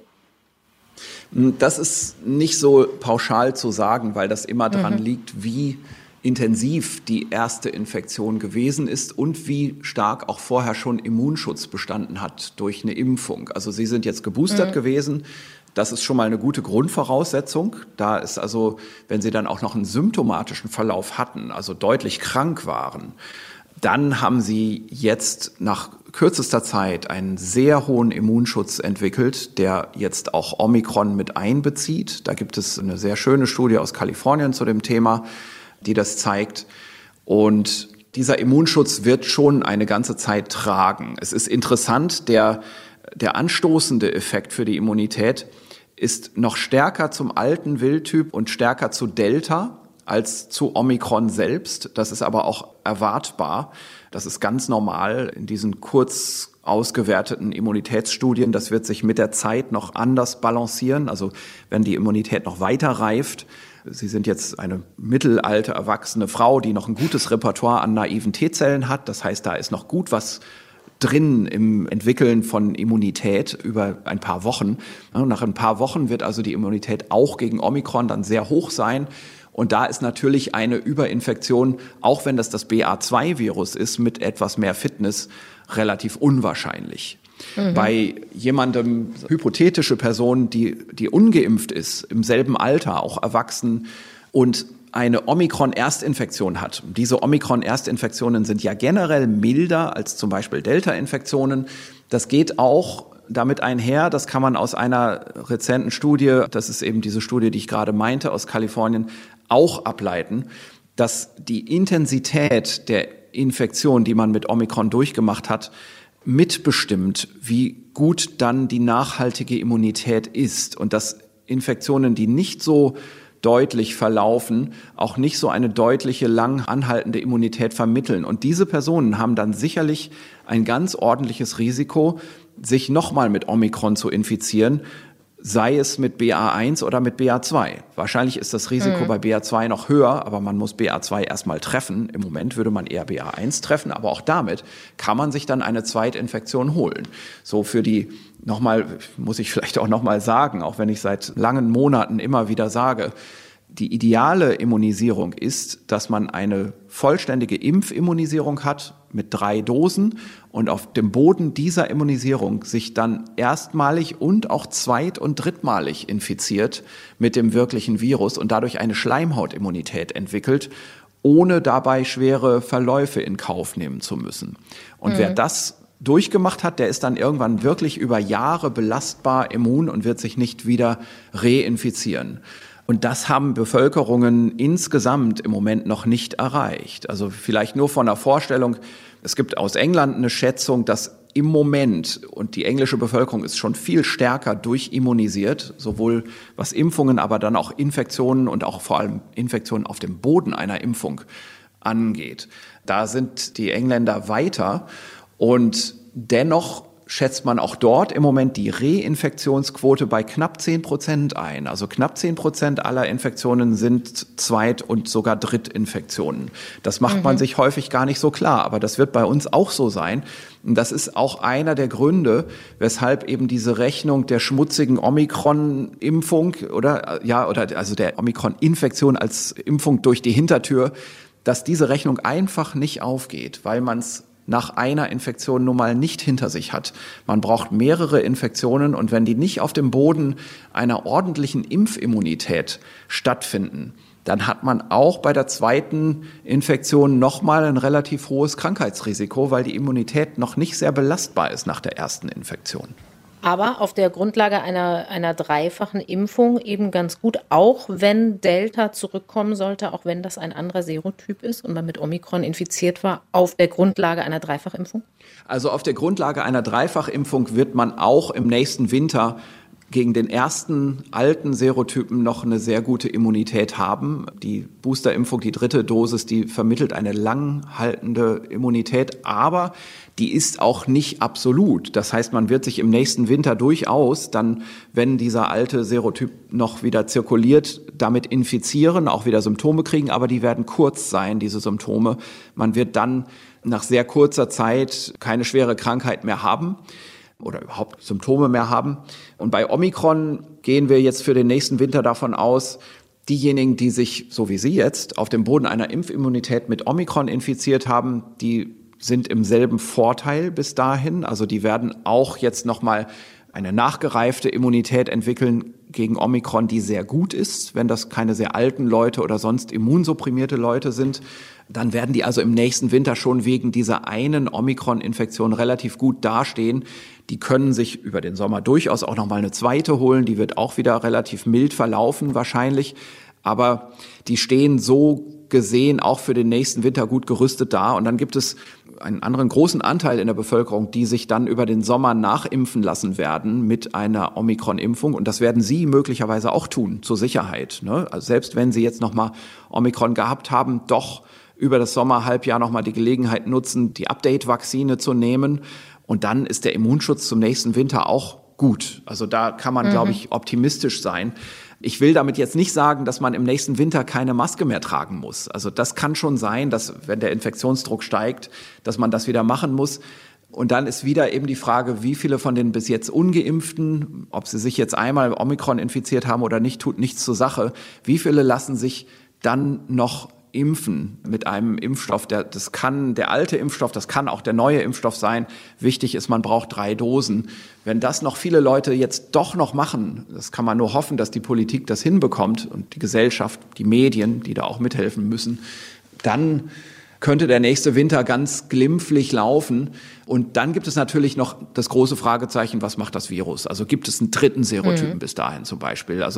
Das ist nicht so pauschal zu sagen, weil das immer dran liegt, wie intensiv die erste Infektion gewesen ist und wie stark auch vorher schon Immunschutz bestanden hat durch eine Impfung. Also Sie sind jetzt geboostert gewesen. Das ist schon mal eine gute Grundvoraussetzung. Da ist also, wenn Sie dann auch noch einen symptomatischen Verlauf hatten, also deutlich krank waren, dann haben Sie jetzt nach kürzester Zeit einen sehr hohen Immunschutz entwickelt, der jetzt auch Omikron mit einbezieht. Da gibt es eine sehr schöne Studie aus Kalifornien zu dem Thema, die das zeigt. Und dieser Immunschutz wird schon eine ganze Zeit tragen. Es ist interessant, der anstoßende Effekt für die Immunität ist noch stärker zum alten Wildtyp und stärker zu Delta als zu Omikron selbst. Das ist aber auch erwartbar. Das ist ganz normal in diesen kurz ausgewerteten Immunitätsstudien. Das wird sich mit der Zeit noch anders balancieren. Also wenn die Immunität noch weiter reift. Sie sind jetzt eine mittelalte, erwachsene Frau, die noch ein gutes Repertoire an naiven T-Zellen hat. Das heißt, da ist noch gut was drin im Entwickeln von Immunität über ein paar Wochen. Nach ein paar Wochen wird also die Immunität auch gegen Omikron dann sehr hoch sein. Und da ist natürlich eine Überinfektion, auch wenn das BA2-Virus ist, mit etwas mehr Fitness, relativ unwahrscheinlich. Bei jemandem, hypothetische Person, die ungeimpft ist, im selben Alter, auch erwachsen und eine Omikron-Erstinfektion hat. Diese Omikron-Erstinfektionen sind ja generell milder als zum Beispiel Delta-Infektionen. Das geht auch damit einher, das kann man aus einer rezenten Studie, das ist eben diese Studie, die ich gerade meinte, aus Kalifornien, auch ableiten, dass die Intensität der Infektion, die man mit Omikron durchgemacht hat, mitbestimmt, wie gut dann die nachhaltige Immunität ist und dass Infektionen, die nicht so deutlich verlaufen, auch nicht so eine deutliche, lang anhaltende Immunität vermitteln. Und diese Personen haben dann sicherlich ein ganz ordentliches Risiko, sich nochmal mit Omikron zu infizieren, sei es mit BA1 oder mit BA2. Wahrscheinlich ist das Risiko bei BA2 noch höher, aber man muss BA2 erstmal treffen. Im Moment würde man eher BA1 treffen, aber auch damit kann man sich dann eine Zweitinfektion holen. So für die, nochmal, muss ich vielleicht auch nochmal sagen, auch wenn ich seit langen Monaten immer wieder sage, die ideale Immunisierung ist, dass man eine vollständige Impfimmunisierung hat mit 3 Dosen und auf dem Boden dieser Immunisierung sich dann erstmalig und auch zweit- und drittmalig infiziert mit dem wirklichen Virus und dadurch eine Schleimhautimmunität entwickelt, ohne dabei schwere Verläufe in Kauf nehmen zu müssen. Und wer das durchgemacht hat, der ist dann irgendwann wirklich über Jahre belastbar immun und wird sich nicht wieder reinfizieren. Und das haben Bevölkerungen insgesamt im Moment noch nicht erreicht. Also vielleicht nur von der Vorstellung, es gibt aus England eine Schätzung, dass im Moment, und die englische Bevölkerung ist schon viel stärker durchimmunisiert, sowohl was Impfungen, aber dann auch Infektionen und auch vor allem Infektionen auf dem Boden einer Impfung angeht. Da sind die Engländer weiter und dennoch schätzt man auch dort im Moment die Reinfektionsquote bei knapp 10% ein. Also knapp 10% aller Infektionen sind Zweit- und sogar Drittinfektionen. Das macht man sich häufig gar nicht so klar, aber das wird bei uns auch so sein. Und das ist auch einer der Gründe, weshalb eben diese Rechnung der schmutzigen Omikron-Impfung oder der Omikron-Infektion als Impfung durch die Hintertür, dass diese Rechnung einfach nicht aufgeht, weil man es nach einer Infektion nun mal nicht hinter sich hat. Man braucht mehrere Infektionen und wenn die nicht auf dem Boden einer ordentlichen Impfimmunität stattfinden, dann hat man auch bei der zweiten Infektion nochmal ein relativ hohes Krankheitsrisiko, weil die Immunität noch nicht sehr belastbar ist nach der ersten Infektion.
Aber auf der Grundlage einer dreifachen Impfung eben ganz gut, auch wenn Delta zurückkommen sollte, auch wenn das ein anderer Serotyp ist und man mit Omikron infiziert war, auf der Grundlage einer Dreifachimpfung?
Also auf der Grundlage einer Dreifachimpfung wird man auch im nächsten Winter gegen den ersten alten Serotypen noch eine sehr gute Immunität haben. Die Boosterimpfung, die 3. Dosis, die vermittelt eine langhaltende Immunität, aber die ist auch nicht absolut. Das heißt, man wird sich im nächsten Winter durchaus dann, wenn dieser alte Serotyp noch wieder zirkuliert, damit infizieren, auch wieder Symptome kriegen, aber die werden kurz sein, diese Symptome. Man wird dann nach sehr kurzer Zeit keine schwere Krankheit mehr haben oder überhaupt Symptome mehr haben. Und bei Omikron gehen wir jetzt für den nächsten Winter davon aus, diejenigen, die sich, so wie Sie jetzt, auf dem Boden einer Impfimmunität mit Omikron infiziert haben, die sind im selben Vorteil bis dahin. Also die werden auch jetzt nochmal eine nachgereifte Immunität entwickeln gegen Omikron, die sehr gut ist. Wenn das keine sehr alten Leute oder sonst immunsupprimierte Leute sind, dann werden die also im nächsten Winter schon wegen dieser einen Omikron-Infektion relativ gut dastehen. Die können sich über den Sommer durchaus auch nochmal eine zweite holen. Die wird auch wieder relativ mild verlaufen wahrscheinlich. Aber die stehen so gesehen auch für den nächsten Winter gut gerüstet da. Und dann gibt es einen anderen großen Anteil in der Bevölkerung, die sich dann über den Sommer nachimpfen lassen werden mit einer Omikron-Impfung. Und das werden Sie möglicherweise auch tun, zur Sicherheit, ne? Also selbst wenn Sie jetzt nochmal Omikron gehabt haben, doch über das Sommerhalbjahr nochmal die Gelegenheit nutzen, die Update-Vakzine zu nehmen. Und dann ist der Immunschutz zum nächsten Winter auch gut. Also da kann man, glaube ich, optimistisch sein. Ich will damit jetzt nicht sagen, dass man im nächsten Winter keine Maske mehr tragen muss. Also das kann schon sein, dass, wenn der Infektionsdruck steigt, dass man das wieder machen muss. Und dann ist wieder eben die Frage, wie viele von den bis jetzt Ungeimpften, ob sie sich jetzt einmal Omikron infiziert haben oder nicht, tut nichts zur Sache. Wie viele lassen sich dann noch impfen mit einem Impfstoff, das kann der alte Impfstoff, das kann auch der neue Impfstoff sein. Wichtig ist, man braucht 3 Dosen. Wenn das noch viele Leute jetzt doch noch machen, das kann man nur hoffen, dass die Politik das hinbekommt und die Gesellschaft, die Medien, die da auch mithelfen müssen, dann könnte der nächste Winter ganz glimpflich laufen. Und dann gibt es natürlich noch das große Fragezeichen, was macht das Virus? Also gibt es einen dritten Serotypen bis dahin zum Beispiel? Also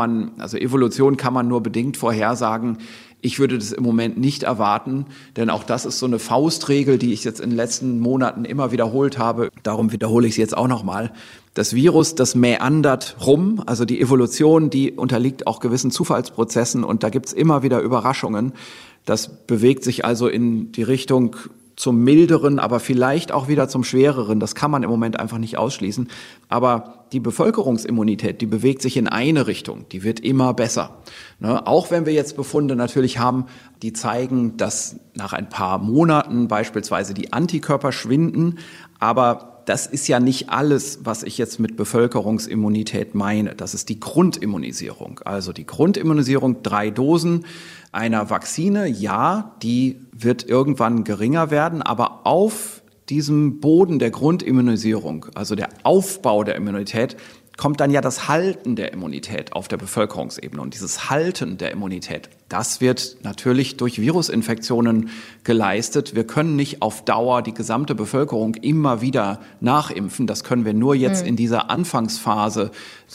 Evolution kann man nur bedingt vorhersagen. Ich würde das im Moment nicht erwarten, denn auch das ist so eine Faustregel, die ich jetzt in den letzten Monaten immer wiederholt habe. Darum wiederhole ich sie jetzt auch nochmal. Das Virus, das mäandert rum, also die Evolution, die unterliegt auch gewissen Zufallsprozessen und da gibt's immer wieder Überraschungen. Das bewegt sich also in die Richtung zum Milderen, aber vielleicht auch wieder zum Schwereren. Das kann man im Moment einfach nicht ausschließen. Aber die Bevölkerungsimmunität, die bewegt sich in eine Richtung. Die wird immer besser. Ne? Auch wenn wir jetzt Befunde natürlich haben, die zeigen, dass nach ein paar Monaten beispielsweise die Antikörper schwinden. Aber das ist ja nicht alles, was ich jetzt mit Bevölkerungsimmunität meine. Das ist die Grundimmunisierung. Also die Grundimmunisierung, 3 Dosen einer Vakzine, ja, die wird irgendwann geringer werden, aber auf diesem Boden der Grundimmunisierung, also der Aufbau der Immunität, kommt dann ja das Halten der Immunität auf der Bevölkerungsebene. Und dieses Halten der Immunität, das wird natürlich durch Virusinfektionen geleistet. Wir können nicht auf Dauer die gesamte Bevölkerung immer wieder nachimpfen. Das können wir nur jetzt in dieser Anfangsphase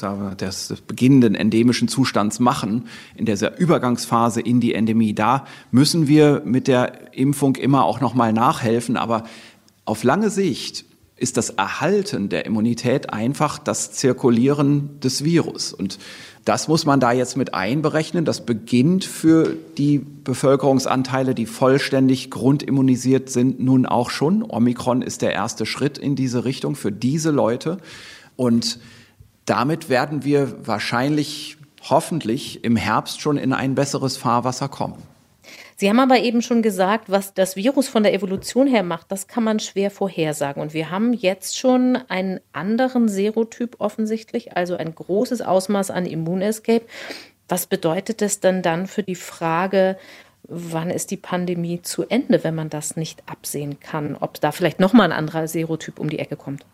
des beginnenden endemischen Zustands machen, in dieser Übergangsphase in die Endemie. Da müssen wir mit der Impfung immer auch noch mal nachhelfen. Aber auf lange Sicht ist das Erhalten der Immunität einfach das Zirkulieren des Virus. Und das muss man da jetzt mit einberechnen. Das beginnt für die Bevölkerungsanteile, die vollständig grundimmunisiert sind, nun auch schon. Omikron ist der erste Schritt in diese Richtung für diese Leute. Und damit werden wir wahrscheinlich, hoffentlich im Herbst schon in ein besseres Fahrwasser kommen.
Sie haben aber eben schon gesagt, was das Virus von der Evolution her macht, das kann man schwer vorhersagen. Und wir haben jetzt schon einen anderen Serotyp offensichtlich, also ein großes Ausmaß an Immunescape. Was bedeutet das denn dann für die Frage, wann ist die Pandemie zu Ende, wenn man das nicht absehen kann? Ob da vielleicht nochmal ein anderer Serotyp um die Ecke kommt?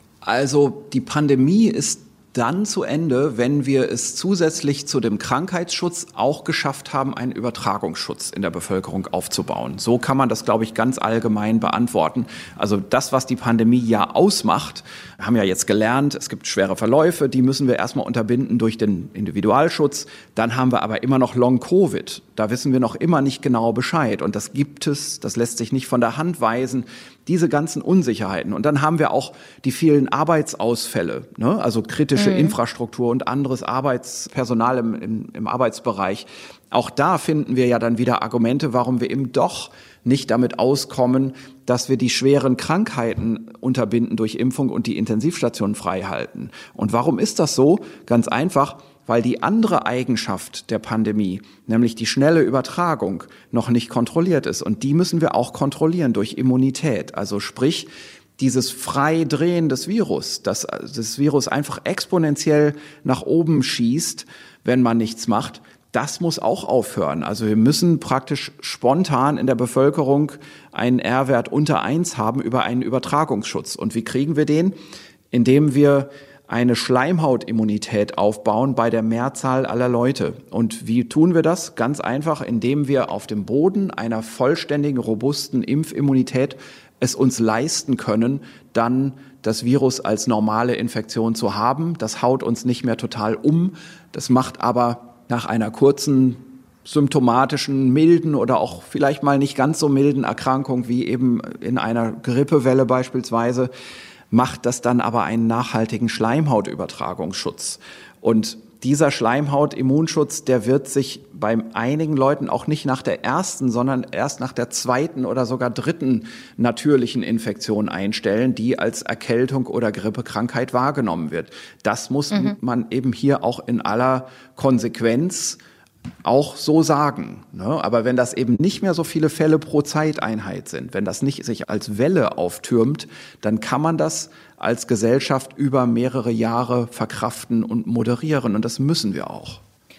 Also die Pandemie ist dann zu Ende, wenn wir es zusätzlich zu dem Krankheitsschutz auch geschafft haben, einen Übertragungsschutz in der Bevölkerung aufzubauen. So kann man das, glaube ich, ganz allgemein beantworten. Also das, was die Pandemie ja ausmacht, wir haben ja jetzt gelernt, es gibt schwere Verläufe, die müssen wir erstmal unterbinden durch den Individualschutz. Dann haben wir aber immer noch Long-Covid. Da wissen wir noch immer nicht genau Bescheid. Und das gibt es, das lässt sich nicht von der Hand weisen, diese ganzen Unsicherheiten. Und dann haben wir auch die vielen Arbeitsausfälle, ne? Also kritische Infrastruktur und anderes Arbeitspersonal im Arbeitsbereich. Auch da finden wir ja dann wieder Argumente, warum wir eben doch nicht damit auskommen, dass wir die schweren Krankheiten unterbinden durch Impfung und die Intensivstationen frei halten. Und warum ist das so? Ganz einfach, weil die andere Eigenschaft der Pandemie, nämlich die schnelle Übertragung, noch nicht kontrolliert ist. Und die müssen wir auch kontrollieren durch Immunität. Also sprich, dieses Freidrehen des Virus, dass das Virus einfach exponentiell nach oben schießt, wenn man nichts macht, das muss auch aufhören. Also wir müssen praktisch spontan in der Bevölkerung einen R-Wert unter 1 haben über einen Übertragungsschutz. Und wie kriegen wir den? Indem wir eine Schleimhautimmunität aufbauen bei der Mehrzahl aller Leute. Und wie tun wir das? Ganz einfach, indem wir auf dem Boden einer vollständigen, robusten Impfimmunität es uns leisten können, dann das Virus als normale Infektion zu haben. Das haut uns nicht mehr total um. Das macht aber nach einer kurzen symptomatischen, milden oder auch vielleicht mal nicht ganz so milden Erkrankung wie eben in einer Grippewelle beispielsweise, macht das dann aber einen nachhaltigen Schleimhautübertragungsschutz. Und dieser Schleimhautimmunschutz, der wird sich bei einigen Leuten auch nicht nach der ersten, sondern erst nach der zweiten oder sogar dritten natürlichen Infektion einstellen, die als Erkältung oder Grippekrankheit wahrgenommen wird. Das muss man eben hier auch in aller Konsequenz auch so sagen. Ne? Aber wenn das eben nicht mehr so viele Fälle pro Zeiteinheit sind, wenn das nicht sich als Welle auftürmt, dann kann man das als Gesellschaft über mehrere Jahre verkraften und moderieren. Und das müssen wir auch.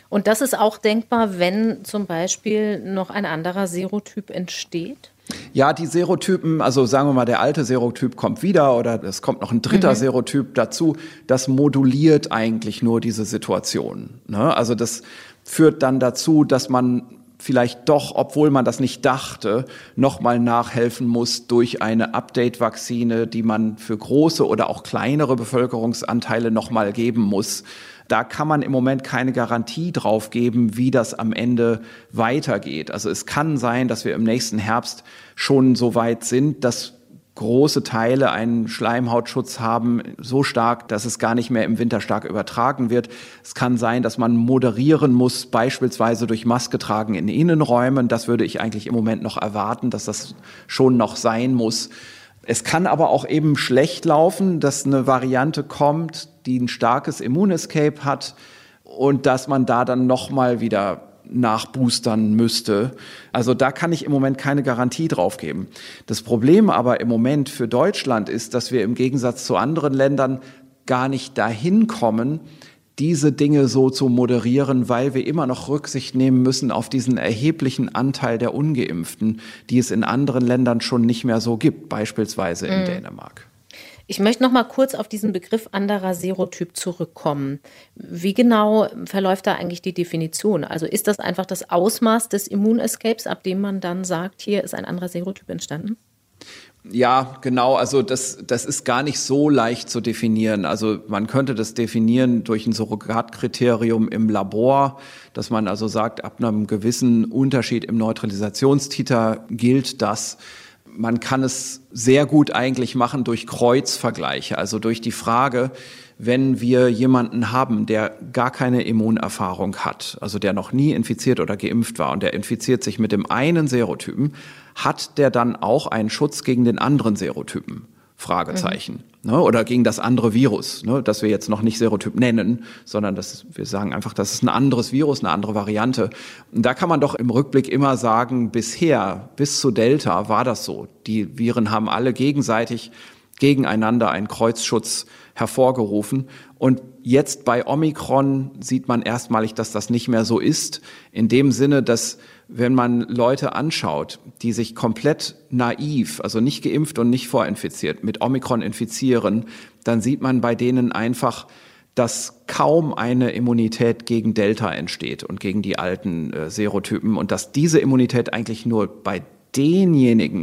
Und das ist auch denkbar, wenn zum Beispiel noch ein anderer Serotyp entsteht?
Ja, die Serotypen, also sagen wir mal, der alte Serotyp kommt wieder oder es kommt noch ein dritter Serotyp dazu, das moduliert eigentlich nur diese Situation. Ne? Also das führt dann dazu, dass man vielleicht doch, obwohl man das nicht dachte, nochmal nachhelfen muss durch eine Update-Vakzine, die man für große oder auch kleinere Bevölkerungsanteile nochmal geben muss. Da kann man im Moment keine Garantie drauf geben, wie das am Ende weitergeht. Also es kann sein, dass wir im nächsten Herbst schon so weit sind, dass große Teile einen Schleimhautschutz haben, so stark, dass es gar nicht mehr im Winter stark übertragen wird. Es kann sein, dass man moderieren muss, beispielsweise durch Maske tragen in Innenräumen. Das würde ich eigentlich im Moment noch erwarten, dass das schon noch sein muss. Es kann aber auch eben schlecht laufen, dass eine Variante kommt, die ein starkes Immunescape hat und dass man da dann nochmal wieder nachboostern müsste. Also da kann ich im Moment keine Garantie drauf geben. Das Problem aber im Moment für Deutschland ist, dass wir im Gegensatz zu anderen Ländern gar nicht dahin kommen, diese Dinge so zu moderieren, weil wir immer noch Rücksicht nehmen müssen auf diesen erheblichen Anteil der Ungeimpften, die es in anderen Ländern schon nicht mehr so gibt, beispielsweise in Dänemark.
Ich möchte noch mal kurz auf diesen Begriff anderer Serotyp zurückkommen. Wie genau verläuft da eigentlich die Definition? Also ist das einfach das Ausmaß des Immunescapes, ab dem man dann sagt, hier ist ein anderer Serotyp entstanden?
Ja, genau. Also das ist gar nicht so leicht zu definieren. Also man könnte das definieren durch ein Surrogatkriterium im Labor, dass man also sagt, ab einem gewissen Unterschied im Neutralisationstiter gilt das. Man kann es sehr gut eigentlich machen durch Kreuzvergleiche, also durch die Frage, wenn wir jemanden haben, der gar keine Immunerfahrung hat, also der noch nie infiziert oder geimpft war und der infiziert sich mit dem einen Serotypen, hat der dann auch einen Schutz gegen den anderen Serotypen? Fragezeichen. Ne? Oder gegen das andere Virus, ne? Das wir jetzt noch nicht Serotyp nennen, sondern wir sagen einfach, das ist ein anderes Virus, eine andere Variante. Und da kann man doch im Rückblick immer sagen, bisher, bis zu Delta war das so. Die Viren haben alle gegenseitig gegeneinander einen Kreuzschutz hervorgerufen. Und jetzt bei Omikron sieht man erstmalig, dass das nicht mehr so ist. In dem Sinne, dass wenn man Leute anschaut, die sich komplett naiv, also nicht geimpft und nicht vorinfiziert, mit Omikron infizieren, dann sieht man bei denen einfach, dass kaum eine Immunität gegen Delta entsteht und gegen die alten Serotypen und dass diese Immunität eigentlich nur bei denjenigen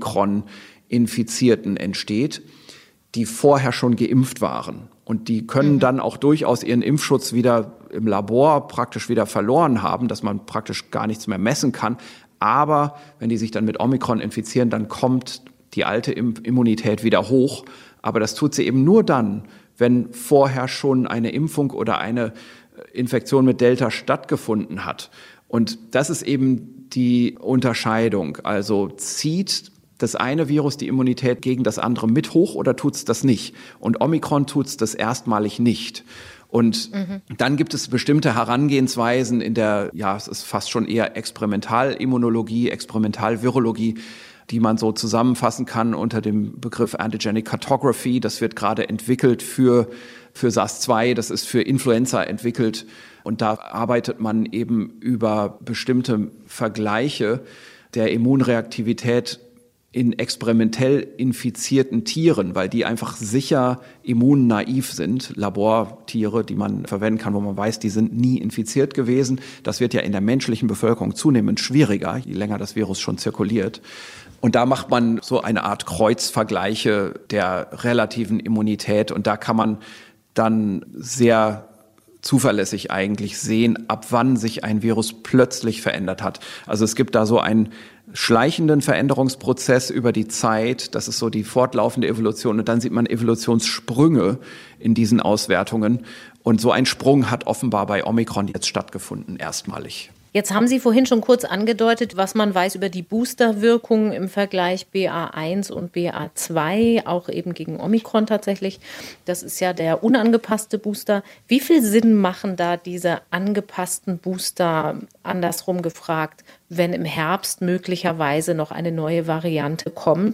Omikron-Infizierten entsteht, die vorher schon geimpft waren. Und die können dann auch durchaus ihren Impfschutz wieder im Labor praktisch wieder verloren haben, dass man praktisch gar nichts mehr messen kann. Aber wenn die sich dann mit Omikron infizieren, dann kommt die alte Immunität wieder hoch. Aber das tut sie eben nur dann, wenn vorher schon eine Impfung oder eine Infektion mit Delta stattgefunden hat. Und das ist eben die Unterscheidung. Also zieht das eine Virus die Immunität gegen das andere mit hoch oder tut's das nicht? Und Omikron tut's das erstmalig nicht. Und dann gibt es bestimmte Herangehensweisen es ist fast schon eher Experimentalimmunologie, Experimentalvirologie, die man so zusammenfassen kann unter dem Begriff Antigenic Cartography. Das wird gerade entwickelt für SARS-2, das ist für Influenza entwickelt. Und da arbeitet man eben über bestimmte Vergleiche der Immunreaktivität in experimentell infizierten Tieren, weil die einfach sicher immunnaiv sind. Labortiere, die man verwenden kann, wo man weiß, die sind nie infiziert gewesen. Das wird ja in der menschlichen Bevölkerung zunehmend schwieriger, je länger das Virus schon zirkuliert. Und da macht man so eine Art Kreuzvergleiche der relativen Immunität. Und da kann man dann sehr zuverlässig eigentlich sehen, ab wann sich ein Virus plötzlich verändert hat. Also es gibt da so einen schleichenden Veränderungsprozess über die Zeit. Das ist so die fortlaufende Evolution. Und dann sieht man Evolutionssprünge in diesen Auswertungen. Und so ein Sprung hat offenbar bei Omikron jetzt stattgefunden, erstmalig.
Jetzt haben Sie vorhin schon kurz angedeutet, was man weiß über die Boosterwirkung im Vergleich BA1 und BA2, auch eben gegen Omikron tatsächlich. Das ist ja der unangepasste Booster. Wie viel Sinn machen da diese angepassten Booster, andersrum gefragt, wenn im Herbst möglicherweise noch eine neue Variante kommt?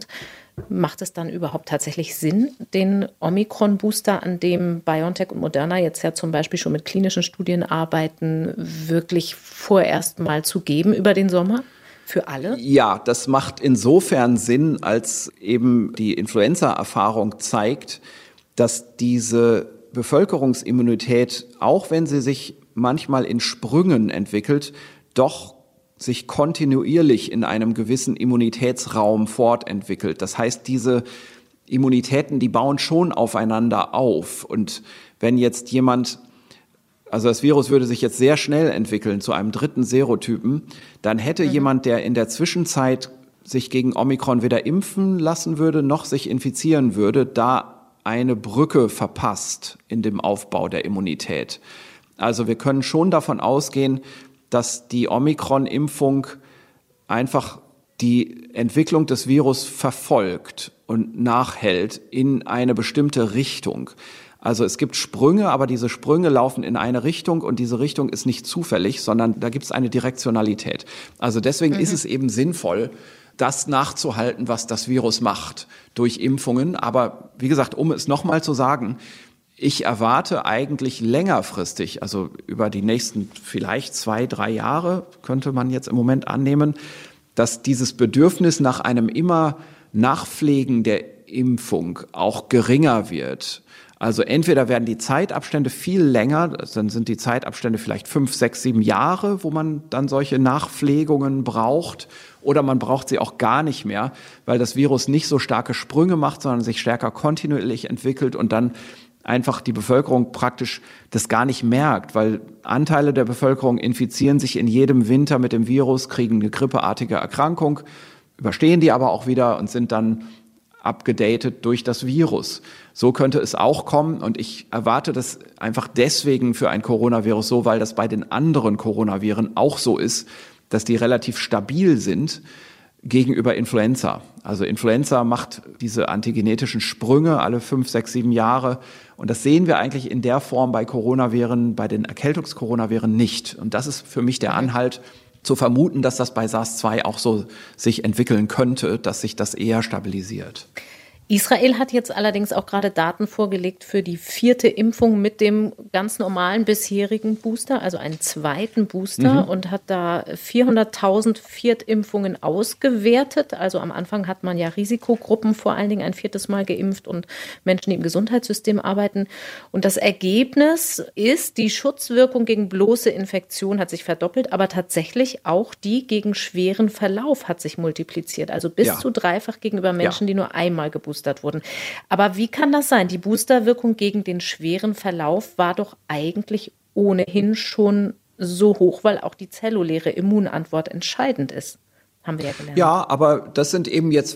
Macht es dann überhaupt tatsächlich Sinn, den Omikron-Booster, an dem BioNTech und Moderna jetzt ja zum Beispiel schon mit klinischen Studien arbeiten, wirklich vorerst mal zu geben über den Sommer? Für alle?
Ja, das macht insofern Sinn, als eben die Influenza-Erfahrung zeigt, dass diese Bevölkerungsimmunität, auch wenn sie sich manchmal in Sprüngen entwickelt, doch sich kontinuierlich in einem gewissen Immunitätsraum fortentwickelt. Das heißt, diese Immunitäten, die bauen schon aufeinander auf. Und wenn jetzt jemand, also das Virus würde sich jetzt sehr schnell entwickeln zu einem dritten Serotypen, dann hätte jemand, der in der Zwischenzeit sich gegen Omikron weder impfen lassen würde, noch sich infizieren würde, da eine Brücke verpasst in dem Aufbau der Immunität. Also wir können schon davon ausgehen, dass die Omikron-Impfung einfach die Entwicklung des Virus verfolgt und nachhält in eine bestimmte Richtung. Also es gibt Sprünge, aber diese Sprünge laufen in eine Richtung und diese Richtung ist nicht zufällig, sondern da gibt es eine Direktionalität. Also deswegen ist es eben sinnvoll, das nachzuhalten, was das Virus macht durch Impfungen. Aber wie gesagt, um es nochmal zu sagen, ich erwarte eigentlich längerfristig, also über die nächsten vielleicht 2-3 Jahre, könnte man jetzt im Moment annehmen, dass dieses Bedürfnis nach einem immer Nachpflegen der Impfung auch geringer wird. Also entweder werden die Zeitabstände viel länger, dann sind die Zeitabstände vielleicht 5, 6, 7 Jahre, wo man dann solche Nachpflegungen braucht, oder man braucht sie auch gar nicht mehr, weil das Virus nicht so starke Sprünge macht, sondern sich stärker kontinuierlich entwickelt und dann einfach die Bevölkerung praktisch das gar nicht merkt, weil Anteile der Bevölkerung infizieren sich in jedem Winter mit dem Virus, kriegen eine grippeartige Erkrankung, überstehen die aber auch wieder und sind dann abgedatet durch das Virus. So könnte es auch kommen und ich erwarte das einfach deswegen für ein Coronavirus so, weil das bei den anderen Coronaviren auch so ist, dass die relativ stabil sind gegenüber Influenza. Also Influenza macht diese antigenetischen Sprünge alle 5, 6, 7 Jahre. Und das sehen wir eigentlich in der Form bei Coronaviren, bei den Erkältungskoronaviren nicht. Und das ist für mich der Anhalt, zu vermuten, dass das bei SARS-2 auch so sich entwickeln könnte, dass sich das eher stabilisiert.
Israel hat jetzt allerdings auch gerade Daten vorgelegt für die 4. Impfung mit dem ganz normalen bisherigen Booster, also einen zweiten Booster, und hat da 400.000 Viertimpfungen ausgewertet. Also am Anfang hat man ja Risikogruppen vor allen Dingen ein 4. Mal geimpft und Menschen, die im Gesundheitssystem arbeiten. Und das Ergebnis ist, die Schutzwirkung gegen bloße Infektion hat sich verdoppelt, aber tatsächlich auch die gegen schweren Verlauf hat sich multipliziert. Also bis zu dreifach gegenüber Menschen, die nur einmal geboostert wurden. Aber wie kann das sein? Die Boosterwirkung gegen den schweren Verlauf war doch eigentlich ohnehin schon so hoch, weil auch die zelluläre Immunantwort entscheidend ist. Haben wir ja gelernt. Ja,
aber das sind eben jetzt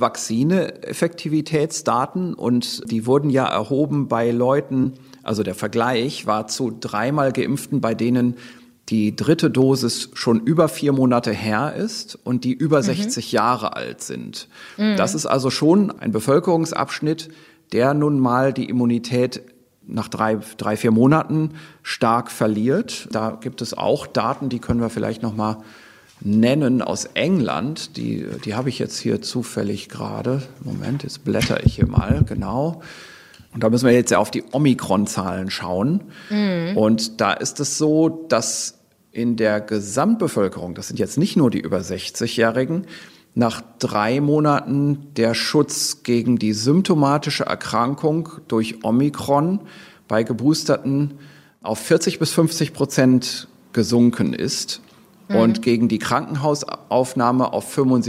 Vakzine-Effektivitätsdaten und die wurden ja erhoben bei Leuten, also der Vergleich war zu 3-mal Geimpften, bei denen die 3. Dosis schon über 4 Monate her ist und die über 60 Jahre alt sind. Das ist also schon ein Bevölkerungsabschnitt, der nun mal die Immunität nach 3-4 Monaten stark verliert. Da gibt es auch Daten, die können wir vielleicht noch mal nennen aus England. Die habe ich jetzt hier zufällig gerade. Moment, jetzt blätter ich hier mal, genau. Und da müssen wir jetzt ja auf die Omikron-Zahlen schauen. Und da ist es so, dass in der Gesamtbevölkerung, das sind jetzt nicht nur die über 60-Jährigen, nach 3 Monaten der Schutz gegen die symptomatische Erkrankung durch Omikron bei Geboosterten auf 40-50% gesunken ist und gegen die Krankenhausaufnahme auf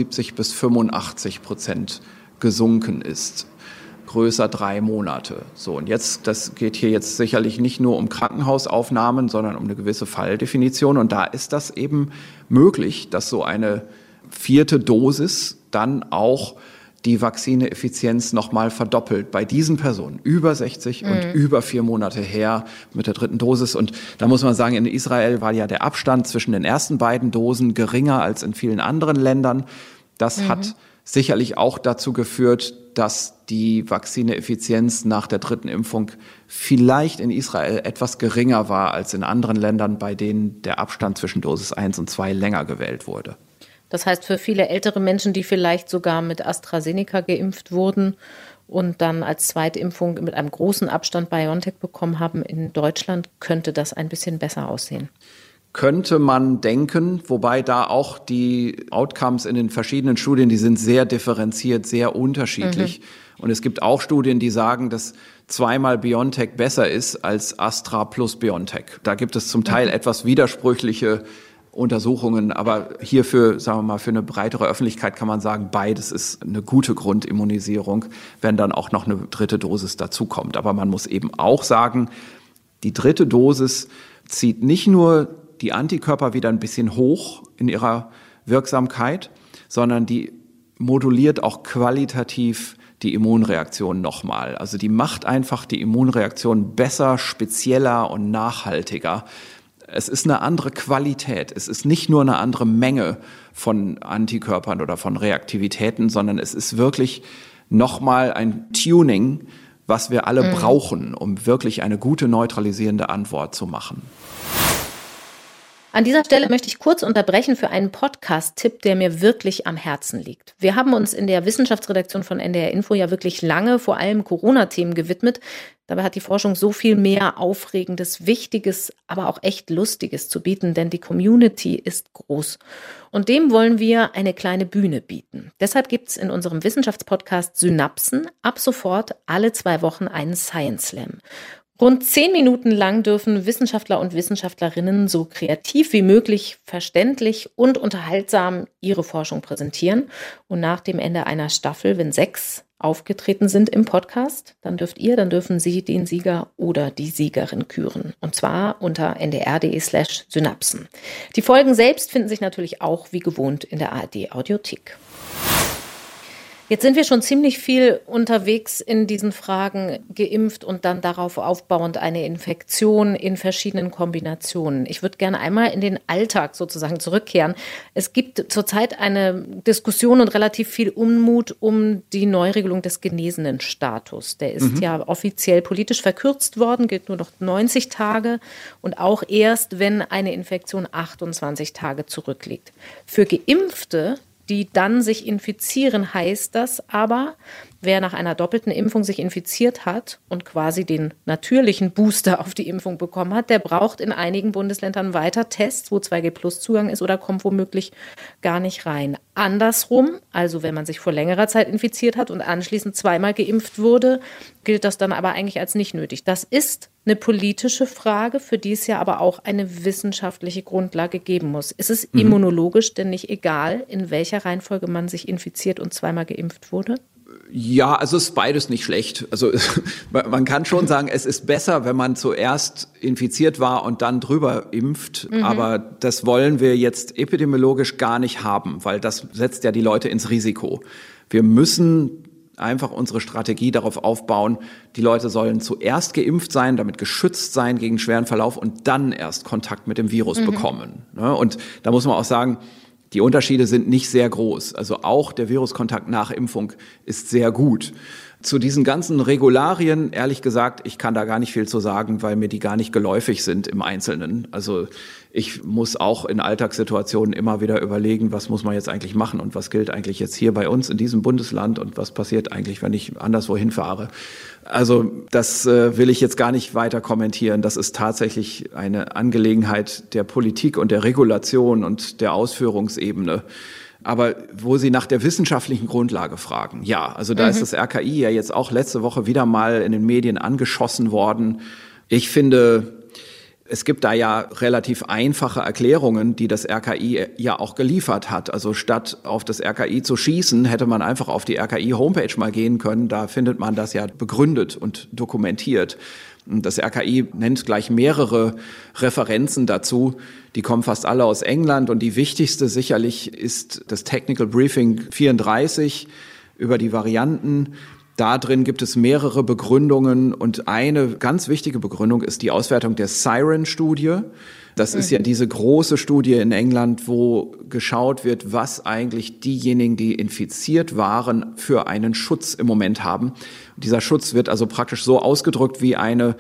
75-85% gesunken ist. Größer 3 Monate. So, und jetzt, das geht hier jetzt sicherlich nicht nur um Krankenhausaufnahmen, sondern um eine gewisse Falldefinition. Und da ist das eben möglich, dass so eine 4. Dosis dann auch die Vakzineeffizienz nochmal verdoppelt bei diesen Personen über 60 und über 4 Monate her mit der 3. Dosis. Und da muss man sagen, in Israel war ja der Abstand zwischen den ersten beiden Dosen geringer als in vielen anderen Ländern. Das hat sicherlich auch dazu geführt, dass die Vakzineeffizienz nach der 3. Impfung vielleicht in Israel etwas geringer war als in anderen Ländern, bei denen der Abstand zwischen Dosis 1 und 2 länger gewählt wurde.
Das heißt, für viele ältere Menschen, die vielleicht sogar mit AstraZeneca geimpft wurden und dann als Zweitimpfung mit einem großen Abstand BioNTech bekommen haben in Deutschland, könnte das ein bisschen besser aussehen.
Könnte man denken, wobei da auch die Outcomes in den verschiedenen Studien, die sind sehr differenziert, sehr unterschiedlich. Und es gibt auch Studien, die sagen, dass zweimal BioNTech besser ist als Astra plus BioNTech. Da gibt es zum Teil etwas widersprüchliche Untersuchungen, aber hierfür, sagen wir mal, für eine breitere Öffentlichkeit kann man sagen, beides ist eine gute Grundimmunisierung, wenn dann auch noch eine dritte Dosis dazukommt. Aber man muss eben auch sagen, die dritte Dosis zieht nicht nur die Antikörper wieder ein bisschen hoch in ihrer Wirksamkeit, sondern die moduliert auch qualitativ die Immunreaktion nochmal. Also die macht einfach die Immunreaktion besser, spezieller und nachhaltiger. Es ist eine andere Qualität. Es ist nicht nur eine andere Menge von Antikörpern oder von Reaktivitäten, sondern es ist wirklich nochmal ein Tuning, was wir alle brauchen, um wirklich eine gute neutralisierende Antwort zu machen.
An dieser Stelle möchte ich kurz unterbrechen für einen Podcast-Tipp, der mir wirklich am Herzen liegt. Wir haben uns in der Wissenschaftsredaktion von NDR Info ja wirklich lange vor allem Corona-Themen gewidmet. Dabei hat die Forschung so viel mehr Aufregendes, Wichtiges, aber auch echt Lustiges zu bieten, denn die Community ist groß. Und dem wollen wir eine kleine Bühne bieten. Deshalb gibt es in unserem Wissenschaftspodcast Synapsen ab sofort alle 2 Wochen einen Science Slam. Rund 10 Minuten lang dürfen Wissenschaftler und Wissenschaftlerinnen so kreativ wie möglich, verständlich und unterhaltsam ihre Forschung präsentieren. Und nach dem Ende einer Staffel, wenn 6 aufgetreten sind im Podcast, dann dürfen Sie den Sieger oder die Siegerin küren. Und zwar unter ndr.de/Synapsen. Die Folgen selbst finden sich natürlich auch wie gewohnt in der ARD-Audiothek. Jetzt sind wir schon ziemlich viel unterwegs in diesen Fragen geimpft und dann darauf aufbauend eine Infektion in verschiedenen Kombinationen. Ich würde gerne einmal in den Alltag sozusagen zurückkehren. Es gibt zurzeit eine Diskussion und relativ viel Unmut um die Neuregelung des Genesenenstatus. Der ist ja offiziell politisch verkürzt worden, gilt nur noch 90 Tage und auch erst, wenn eine Infektion 28 Tage zurückliegt. Für Geimpfte, die dann sich infizieren, heißt das aber, wer nach einer doppelten Impfung sich infiziert hat und quasi den natürlichen Booster auf die Impfung bekommen hat, der braucht in einigen Bundesländern weiter Tests, wo 2G-Plus-Zugang ist oder kommt womöglich gar nicht rein. Andersrum, also wenn man sich vor längerer Zeit infiziert hat und anschließend zweimal geimpft wurde, gilt das dann aber eigentlich als nicht nötig. Das ist eine politische Frage, für die es ja aber auch eine wissenschaftliche Grundlage geben muss. Ist es immunologisch denn nicht egal, in welcher Reihenfolge man sich infiziert und zweimal geimpft wurde?
Ja, also ist beides nicht schlecht. Also man kann schon sagen, es ist besser, wenn man zuerst infiziert war und dann drüber impft. Aber das wollen wir jetzt epidemiologisch gar nicht haben, weil das setzt ja die Leute ins Risiko. Wir müssen einfach unsere Strategie darauf aufbauen, die Leute sollen zuerst geimpft sein, damit geschützt sein gegen schweren Verlauf und dann erst Kontakt mit dem Virus bekommen. Und da muss man auch sagen, die Unterschiede sind nicht sehr groß. Also auch der Viruskontakt nach Impfung ist sehr gut. Zu diesen ganzen Regularien, ehrlich gesagt, ich kann da gar nicht viel zu sagen, weil mir die gar nicht geläufig sind im Einzelnen. Also ich muss auch in Alltagssituationen immer wieder überlegen, was muss man jetzt eigentlich machen und was gilt eigentlich jetzt hier bei uns in diesem Bundesland und was passiert eigentlich, wenn ich anderswo hinfahre. Also das will ich jetzt gar nicht weiter kommentieren. Das ist tatsächlich eine Angelegenheit der Politik und der Regulation und der Ausführungsebene. Aber wo Sie nach der wissenschaftlichen Grundlage fragen, ja, also da ist das RKI ja jetzt auch letzte Woche wieder mal in den Medien angeschossen worden. Ich finde, es gibt da ja relativ einfache Erklärungen, die das RKI ja auch geliefert hat. Also statt auf das RKI zu schießen, hätte man einfach auf die RKI-Homepage mal gehen können. Da findet man das ja begründet und dokumentiert. Das RKI nennt gleich mehrere Referenzen dazu. Die kommen fast alle aus England und die wichtigste sicherlich ist das Technical Briefing 34 über die Varianten. Da drin gibt es mehrere Begründungen und eine ganz wichtige Begründung ist die Auswertung der Siren-Studie. Das ist ja diese große Studie in England, wo geschaut wird, was eigentlich diejenigen, die infiziert waren, für einen Schutz im Moment haben. Dieser Schutz wird also praktisch so ausgedrückt wie eine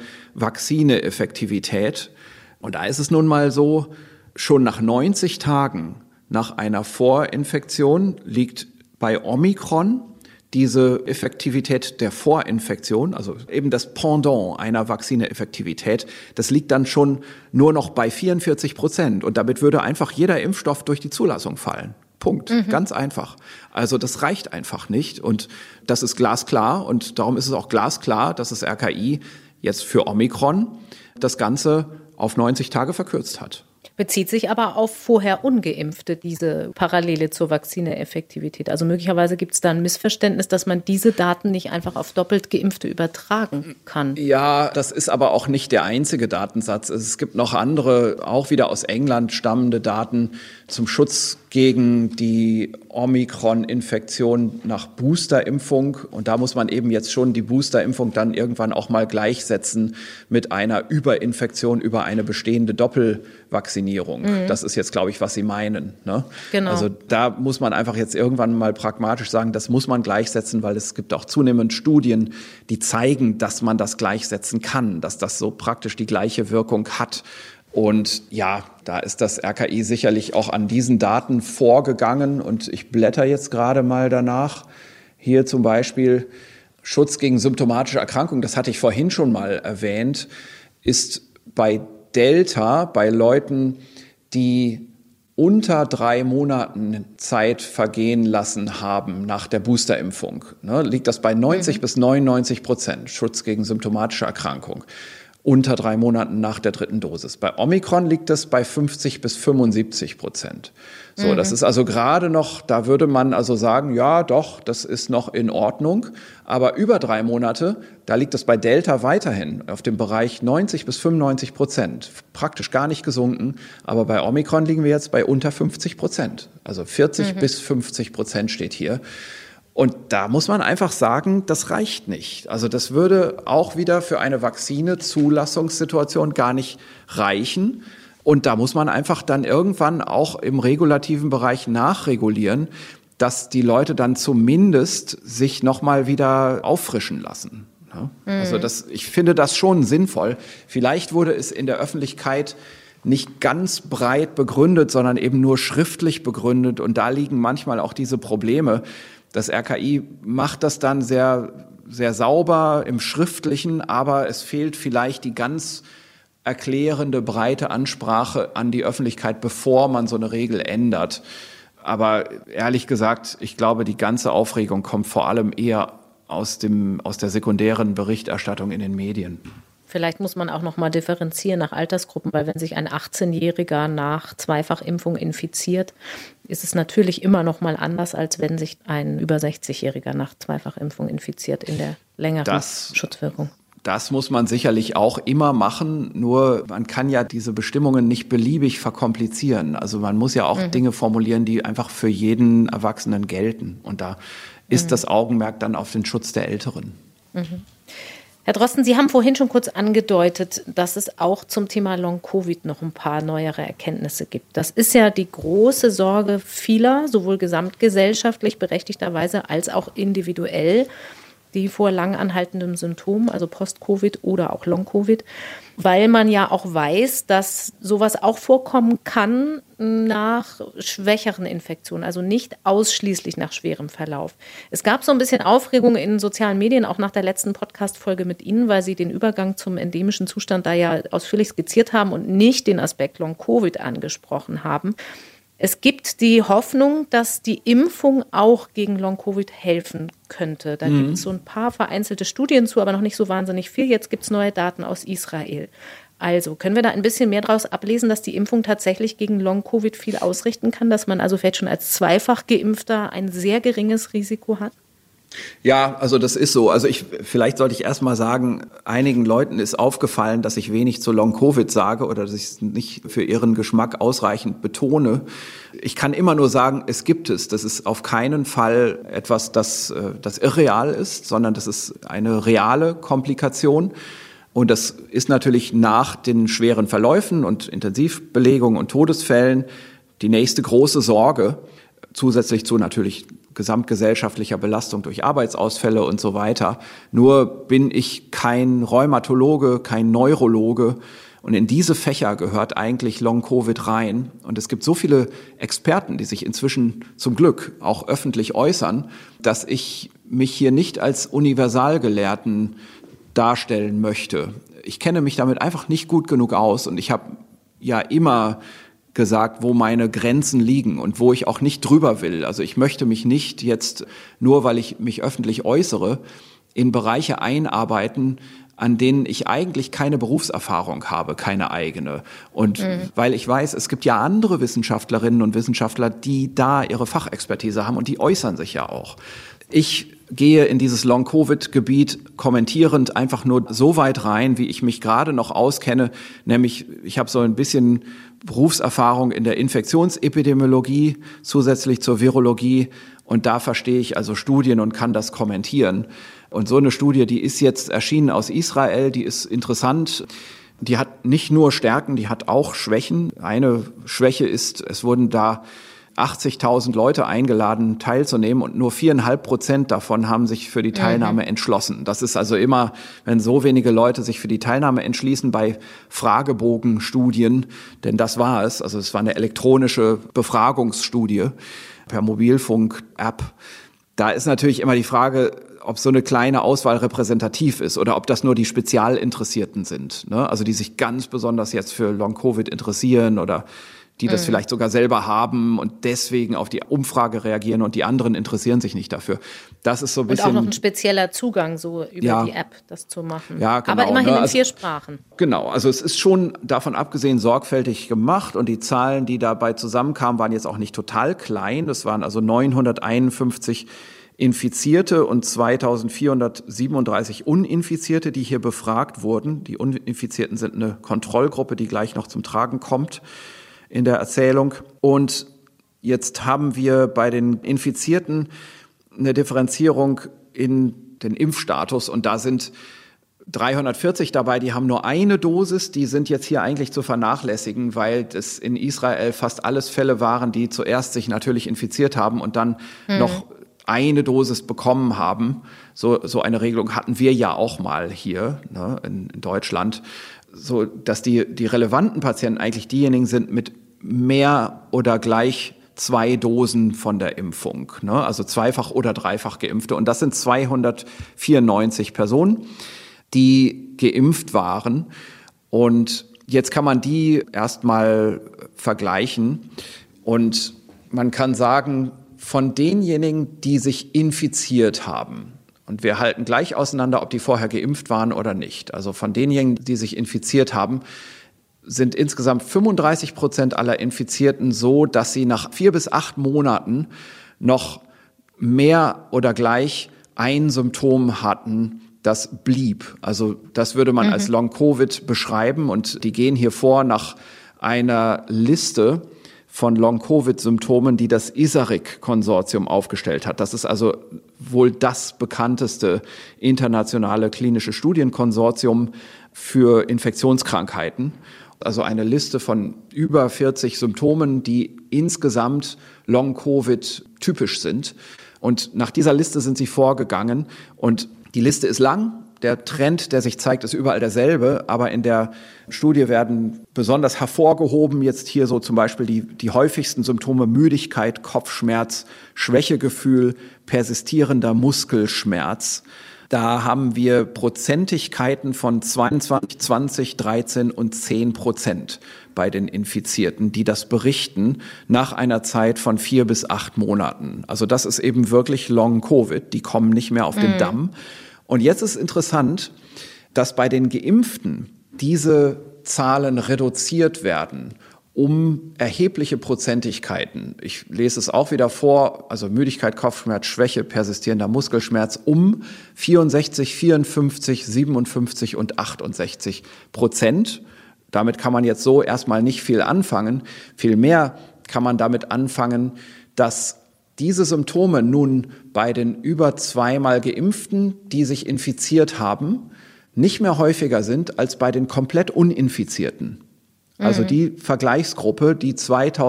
Vakzine-Effektivität. Und da ist es nun mal so, schon nach 90 Tagen nach einer Vorinfektion liegt bei Omikron diese Effektivität der Vorinfektion, also eben das Pendant einer Vakzineeffektivität, das liegt dann schon nur noch bei 44%. Und damit würde einfach jeder Impfstoff durch die Zulassung fallen. Punkt. Ganz einfach. Also das reicht einfach nicht. Und das ist glasklar. Und darum ist es auch glasklar, dass das RKI jetzt für Omikron das Ganze auf 90 Tage verkürzt hat.
Bezieht sich aber auf vorher Ungeimpfte, diese Parallele zur Vakzineeffektivität. Also möglicherweise gibt es da ein Missverständnis, dass man diese Daten nicht einfach auf doppelt Geimpfte übertragen kann.
Ja, das ist aber auch nicht der einzige Datensatz. Es gibt noch andere, auch wieder aus England stammende Daten zum Schutz gegen die Omikron-Infektion nach Boosterimpfung. Und da muss man eben jetzt schon die Boosterimpfung dann irgendwann auch mal gleichsetzen mit einer Überinfektion über eine bestehende Doppelvakzinierung. Das ist jetzt, glaube ich, was Sie meinen. Ne?
Genau.
Also da muss man einfach jetzt irgendwann mal pragmatisch sagen, das muss man gleichsetzen, weil es gibt auch zunehmend Studien, die zeigen, dass man das gleichsetzen kann, dass das so praktisch die gleiche Wirkung hat. Und ja, da ist das RKI sicherlich auch an diesen Daten vorgegangen. Und ich blätter jetzt gerade mal danach. Hier zum Beispiel Schutz gegen symptomatische Erkrankungen, das hatte ich vorhin schon mal erwähnt, ist bei Delta, bei Leuten, die unter 3 Monaten Zeit vergehen lassen haben nach der Boosterimpfung, liegt das bei 90-99% Schutz gegen symptomatische Erkrankung. Unter 3 Monaten nach der 3. Dosis. Bei Omikron liegt es bei 50-75%. So, das ist also gerade noch, da würde man also sagen, ja doch, das ist noch in Ordnung. Aber über 3 Monate, da liegt es bei Delta weiterhin auf dem Bereich 90-95%. Praktisch gar nicht gesunken. Aber bei Omikron liegen wir jetzt bei unter 50%. Also 40-50% steht hier. Und da muss man einfach sagen, das reicht nicht. Also das würde auch wieder für eine Vakzine-Zulassungssituation gar nicht reichen. Und da muss man einfach dann irgendwann auch im regulativen Bereich nachregulieren, dass die Leute dann zumindest sich nochmal wieder auffrischen lassen. Also ich finde das schon sinnvoll. Vielleicht wurde es in der Öffentlichkeit nicht ganz breit begründet, sondern eben nur schriftlich begründet. Und da liegen manchmal auch diese Probleme. Das RKI macht das dann sehr, sehr sauber im Schriftlichen, aber es fehlt vielleicht die ganz erklärende, breite Ansprache an die Öffentlichkeit, bevor man so eine Regel ändert. Aber ehrlich gesagt, ich glaube, die ganze Aufregung kommt vor allem eher aus der sekundären Berichterstattung in den Medien.
Vielleicht muss man auch noch mal differenzieren nach Altersgruppen, weil wenn sich ein 18-Jähriger nach Zweifachimpfung infiziert, ist es natürlich immer noch mal anders, als wenn sich ein über 60-Jähriger nach Zweifachimpfung infiziert in der längeren Schutzwirkung.
Das muss man sicherlich auch immer machen, nur man kann ja diese Bestimmungen nicht beliebig verkomplizieren. Also man muss ja auch Dinge formulieren, die einfach für jeden Erwachsenen gelten. Und da ist das Augenmerk dann auf den Schutz der Älteren.
Herr Drosten, Sie haben vorhin schon kurz angedeutet, dass es auch zum Thema Long-Covid noch ein paar neuere Erkenntnisse gibt. Das ist ja die große Sorge vieler, sowohl gesamtgesellschaftlich berechtigterweise als auch individuell, die vor lang anhaltendem Symptom, also Post-Covid oder auch Long-Covid, weil man ja auch weiß, dass sowas auch vorkommen kann nach schwächeren Infektionen, also nicht ausschließlich nach schwerem Verlauf. Es gab so ein bisschen Aufregung in sozialen Medien, auch nach der letzten Podcast-Folge mit Ihnen, weil Sie den Übergang zum endemischen Zustand da ja ausführlich skizziert haben und nicht den Aspekt Long-Covid angesprochen haben. Es gibt die Hoffnung, dass die Impfung auch gegen Long-Covid helfen könnte. Da gibt es so ein paar vereinzelte Studien zu, aber noch nicht so wahnsinnig viel. Jetzt gibt es neue Daten aus Israel. Also können wir da ein bisschen mehr daraus ablesen, dass die Impfung tatsächlich gegen Long-Covid viel ausrichten kann, dass man also vielleicht schon als zweifach Geimpfter ein sehr geringes Risiko hat?
Ja, also das ist so. Also vielleicht sollte ich erst mal sagen, einigen Leuten ist aufgefallen, dass ich wenig zu Long-Covid sage oder dass ich es nicht für ihren Geschmack ausreichend betone. Ich kann immer nur sagen, es gibt es. Das ist auf keinen Fall etwas, das irreal ist, sondern das ist eine reale Komplikation. Und das ist natürlich nach den schweren Verläufen und Intensivbelegungen und Todesfällen die nächste große Sorge, zusätzlich zu natürlich gesamtgesellschaftlicher Belastung durch Arbeitsausfälle und so weiter. Nur bin ich kein Rheumatologe, kein Neurologe Und in diese Fächer gehört eigentlich Long-Covid rein. Und es gibt so viele Experten, die sich inzwischen zum Glück auch öffentlich äußern, dass ich mich hier nicht als Universalgelehrten darstellen möchte. Ich kenne mich damit einfach nicht gut genug aus und ich habe ja immer gesagt, wo meine Grenzen liegen und wo ich auch nicht drüber will. Also ich möchte mich nicht jetzt, nur weil ich mich öffentlich äußere, in Bereiche einarbeiten, an denen ich eigentlich keine Berufserfahrung habe, keine eigene. Und weil ich weiß, es gibt ja andere Wissenschaftlerinnen und Wissenschaftler, die da ihre Fachexpertise haben und die äußern sich ja auch. Ich gehe in dieses Long-Covid-Gebiet kommentierend einfach nur so weit rein, wie ich mich gerade noch auskenne, nämlich ich habe so ein bisschen Berufserfahrung in der Infektionsepidemiologie, zusätzlich zur Virologie, und da verstehe ich also Studien und kann das kommentieren. Und so eine Studie, die ist jetzt erschienen aus Israel, die ist interessant. Die hat nicht nur Stärken, die hat auch Schwächen. Eine Schwäche ist, es wurden da 80.000 Leute eingeladen, teilzunehmen und nur 4,5% davon haben sich für die Teilnahme entschlossen. Das ist also immer, wenn so wenige Leute sich für die Teilnahme entschließen bei Fragebogenstudien, denn das war es. Also es war eine elektronische Befragungsstudie per Mobilfunk-App. Da ist natürlich immer die Frage, ob so eine kleine Auswahl repräsentativ ist oder ob das nur die Spezialinteressierten sind, ne? Also die sich ganz besonders jetzt für Long-Covid interessieren oder die das vielleicht sogar selber haben und deswegen auf die Umfrage reagieren und die anderen interessieren sich nicht dafür. Das ist so ein bisschen...
Und auch noch ein spezieller Zugang, so über die App das zu machen.
Ja, genau.
Aber immerhin in 4 Sprachen.
Genau, also es ist schon davon abgesehen sorgfältig gemacht und die Zahlen, die dabei zusammenkamen, waren jetzt auch nicht total klein. Das waren also 951 Infizierte und 2.437 Uninfizierte, die hier befragt wurden. Die Uninfizierten sind eine Kontrollgruppe, die gleich noch zum Tragen kommt in der Erzählung. Und jetzt haben wir bei den Infizierten eine Differenzierung in den Impfstatus und da sind 340 dabei, die haben nur eine Dosis, die sind jetzt hier eigentlich zu vernachlässigen, weil das in Israel fast alles Fälle waren, die zuerst sich natürlich infiziert haben und dann noch eine Dosis bekommen haben. So eine Regelung hatten wir ja auch mal hier, ne, in Deutschland. So, dass die relevanten Patienten eigentlich diejenigen sind mit mehr oder gleich 2 Dosen von der Impfung, ne? Also zweifach oder dreifach Geimpfte. Und das sind 294 Personen, die geimpft waren. Und jetzt kann man die erstmal vergleichen. Und man kann sagen, von denjenigen, die sich infiziert haben, und wir halten gleich auseinander, ob die vorher geimpft waren oder nicht. Also von denjenigen, die sich infiziert haben, sind insgesamt 35% aller Infizierten so, dass sie nach 4 bis 8 Monaten noch mehr oder gleich ein Symptom hatten, das blieb. Also das würde man als Long-Covid beschreiben und die gehen hier vor nach einer Liste von Long-Covid-Symptomen, die das ISARIC-Konsortium aufgestellt hat. Das ist also wohl das bekannteste internationale klinische Studienkonsortium für Infektionskrankheiten. Also eine Liste von über 40 Symptomen, die insgesamt Long-Covid typisch sind. Und nach dieser Liste sind sie vorgegangen. Und die Liste ist lang. Der Trend, der sich zeigt, ist überall derselbe, aber in der Studie werden besonders hervorgehoben jetzt hier so zum Beispiel die häufigsten Symptome: Müdigkeit, Kopfschmerz, Schwächegefühl, persistierender Muskelschmerz. Da haben wir Prozentigkeiten von 22, 20, 13 und 10% bei den Infizierten, die das berichten nach einer Zeit von 4 bis 8 Monaten. Also das ist eben wirklich Long-Covid, die kommen nicht mehr auf den Damm. Und jetzt ist interessant, dass bei den Geimpften diese Zahlen reduziert werden um erhebliche Prozentigkeiten. Ich lese es auch wieder vor, also Müdigkeit, Kopfschmerz, Schwäche, persistierender Muskelschmerz um 64, 54, 57 und 68%. Damit kann man jetzt so erstmal nicht viel anfangen. Vielmehr kann man damit anfangen, dass diese Symptome nun bei den über 2-mal Geimpften, die sich infiziert haben, nicht mehr häufiger sind als bei den komplett Uninfizierten. Also die Vergleichsgruppe, die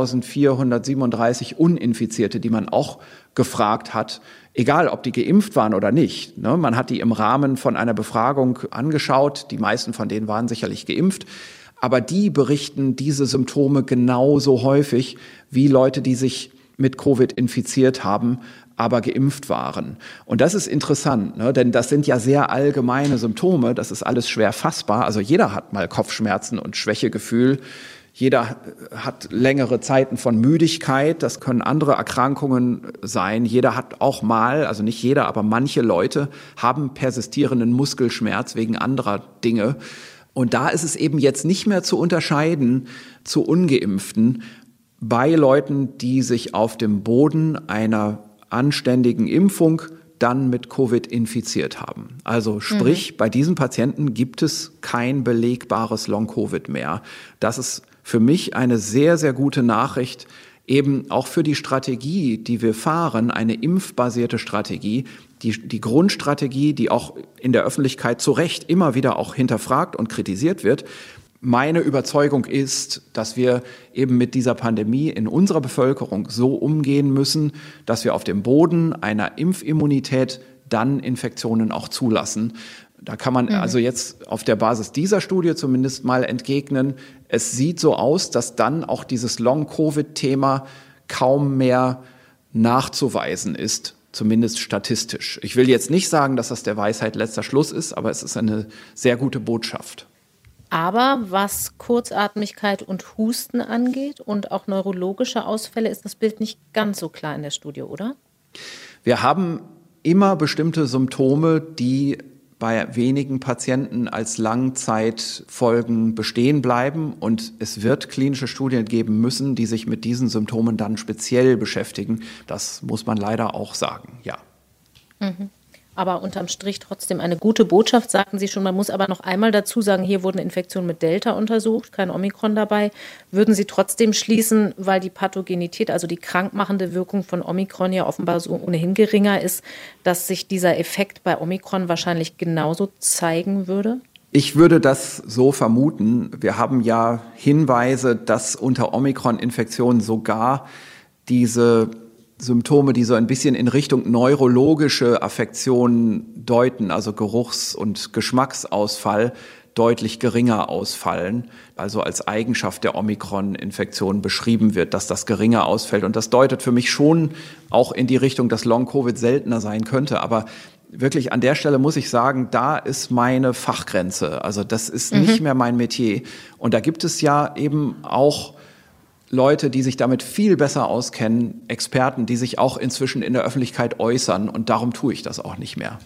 2437 Uninfizierte, die man auch gefragt hat, egal ob die geimpft waren oder nicht, ne? Man hat die im Rahmen von einer Befragung angeschaut, die meisten von denen waren sicherlich geimpft, Aber die berichten diese Symptome genauso häufig wie Leute, die sich mit Covid infiziert haben, aber geimpft waren. Und das ist interessant, ne? Denn das sind ja sehr allgemeine Symptome, das ist alles schwer fassbar. Also jeder hat mal Kopfschmerzen und Schwächegefühl, jeder hat längere Zeiten von Müdigkeit, das können andere Erkrankungen sein. Jeder hat auch mal, also nicht jeder, aber manche Leute haben persistierenden Muskelschmerz wegen anderer Dinge. Und da ist es eben jetzt nicht mehr zu unterscheiden zu Ungeimpften bei Leuten, die sich auf dem Boden einer anständigen Impfung dann mit Covid infiziert haben. Also sprich, bei diesen Patienten gibt es kein belegbares Long-Covid mehr. Das ist für mich eine sehr, sehr gute Nachricht, eben auch für die Strategie, die wir fahren, eine impfbasierte Strategie, die Grundstrategie, die auch in der Öffentlichkeit zu Recht immer wieder auch hinterfragt und kritisiert wird. Meine Überzeugung ist, dass wir eben mit dieser Pandemie in unserer Bevölkerung so umgehen müssen, dass wir auf dem Boden einer Impfimmunität dann Infektionen auch zulassen. Da kann man also jetzt auf der Basis dieser Studie zumindest mal entgegnen, es sieht so aus, dass dann auch dieses Long-Covid-Thema kaum mehr nachzuweisen ist, zumindest statistisch. Ich will jetzt nicht sagen, dass das der Weisheit letzter Schluss ist, aber es ist eine sehr gute Botschaft.
Aber was Kurzatmigkeit und Husten angeht und auch neurologische Ausfälle, ist das Bild nicht ganz so klar in der Studie, oder?
Wir haben immer bestimmte Symptome, die bei wenigen Patienten als Langzeitfolgen bestehen bleiben. Und es wird klinische Studien geben müssen, die sich mit diesen Symptomen dann speziell beschäftigen. Das muss man leider auch sagen, ja.
Aber unterm Strich trotzdem eine gute Botschaft, sagten Sie schon. Man muss aber noch einmal dazu sagen, hier wurden Infektionen mit Delta untersucht, kein Omikron dabei. Würden Sie trotzdem schließen, weil die Pathogenität, also die krankmachende Wirkung von Omikron ja offenbar so ohnehin geringer ist, dass sich dieser Effekt bei Omikron wahrscheinlich genauso zeigen würde?
Ich würde das so vermuten. Wir haben ja Hinweise, dass unter Omikron-Infektionen sogar diese Symptome, die so ein bisschen in Richtung neurologische Affektionen deuten, also Geruchs- und Geschmacksausfall, deutlich geringer ausfallen, also als Eigenschaft der Omikron-Infektion beschrieben wird, dass das geringer ausfällt. Und das deutet für mich schon auch in die Richtung, dass Long-Covid seltener sein könnte. Aber wirklich an der Stelle muss ich sagen, da ist meine Fachgrenze. Also das ist nicht mehr mein Metier. Und da gibt es ja eben auch Leute, die sich damit viel besser auskennen, Experten, die sich auch inzwischen in der Öffentlichkeit äußern. Und darum tue ich das auch nicht mehr.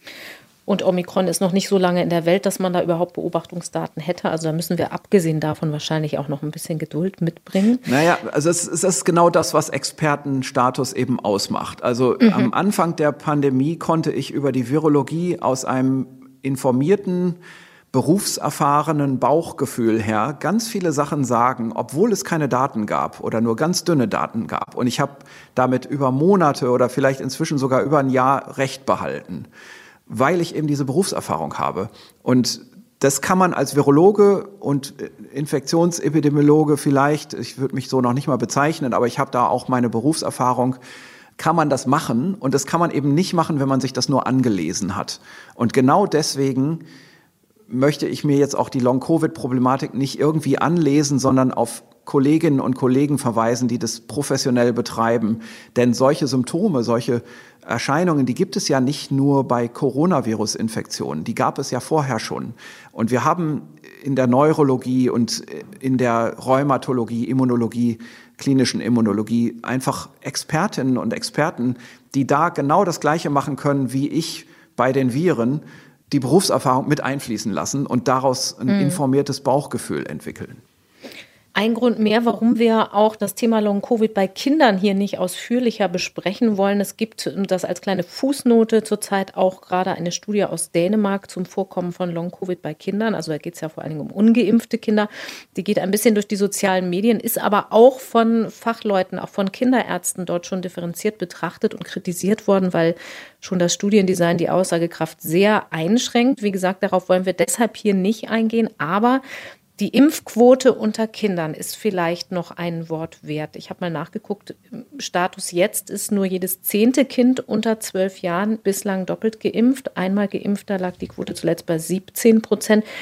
Und Omikron ist noch nicht so lange in der Welt, dass man da überhaupt Beobachtungsdaten hätte. Also da müssen wir abgesehen davon wahrscheinlich auch noch ein bisschen Geduld mitbringen.
Naja, also es ist genau das, was Expertenstatus eben ausmacht. Also am Anfang der Pandemie konnte ich über die Virologie aus einem informierten, berufserfahrenen Bauchgefühl her ganz viele Sachen sagen, obwohl es keine Daten gab oder nur ganz dünne Daten gab. Und ich habe damit über Monate oder vielleicht inzwischen sogar über ein Jahr Recht behalten, weil ich eben diese Berufserfahrung habe. Und das kann man als Virologe und Infektionsepidemiologe vielleicht, ich würde mich so noch nicht mal bezeichnen, aber ich habe da auch meine Berufserfahrung, kann man das machen. Und das kann man eben nicht machen, wenn man sich das nur angelesen hat. Und genau deswegen möchte ich mir jetzt auch die Long-Covid-Problematik nicht irgendwie anlesen, sondern auf Kolleginnen und Kollegen verweisen, die das professionell betreiben. Denn solche Symptome, solche Erscheinungen, die gibt es ja nicht nur bei Coronavirus-Infektionen, die gab es ja vorher schon. Und wir haben in der Neurologie und in der Rheumatologie, Immunologie, klinischen Immunologie einfach Expertinnen und Experten, die da genau das Gleiche machen können wie ich bei den Viren, die Berufserfahrung mit einfließen lassen und daraus ein informiertes Bauchgefühl entwickeln.
Ein Grund mehr, warum wir auch das Thema Long-Covid bei Kindern hier nicht ausführlicher besprechen wollen. Es gibt das als kleine Fußnote zurzeit auch gerade eine Studie aus Dänemark zum Vorkommen von Long-Covid bei Kindern. Also da geht es ja vor allen Dingen um ungeimpfte Kinder. Die geht ein bisschen durch die sozialen Medien, ist aber auch von Fachleuten, auch von Kinderärzten dort schon differenziert betrachtet und kritisiert worden, weil schon das Studiendesign die Aussagekraft sehr einschränkt. Wie gesagt, darauf wollen wir deshalb hier nicht eingehen, aber die Impfquote unter Kindern ist vielleicht noch ein Wort wert. Ich habe mal nachgeguckt, Status jetzt ist nur jedes 10. Kind unter 12 Jahren bislang doppelt geimpft. Einmal Geimpfter lag die Quote zuletzt bei 17%.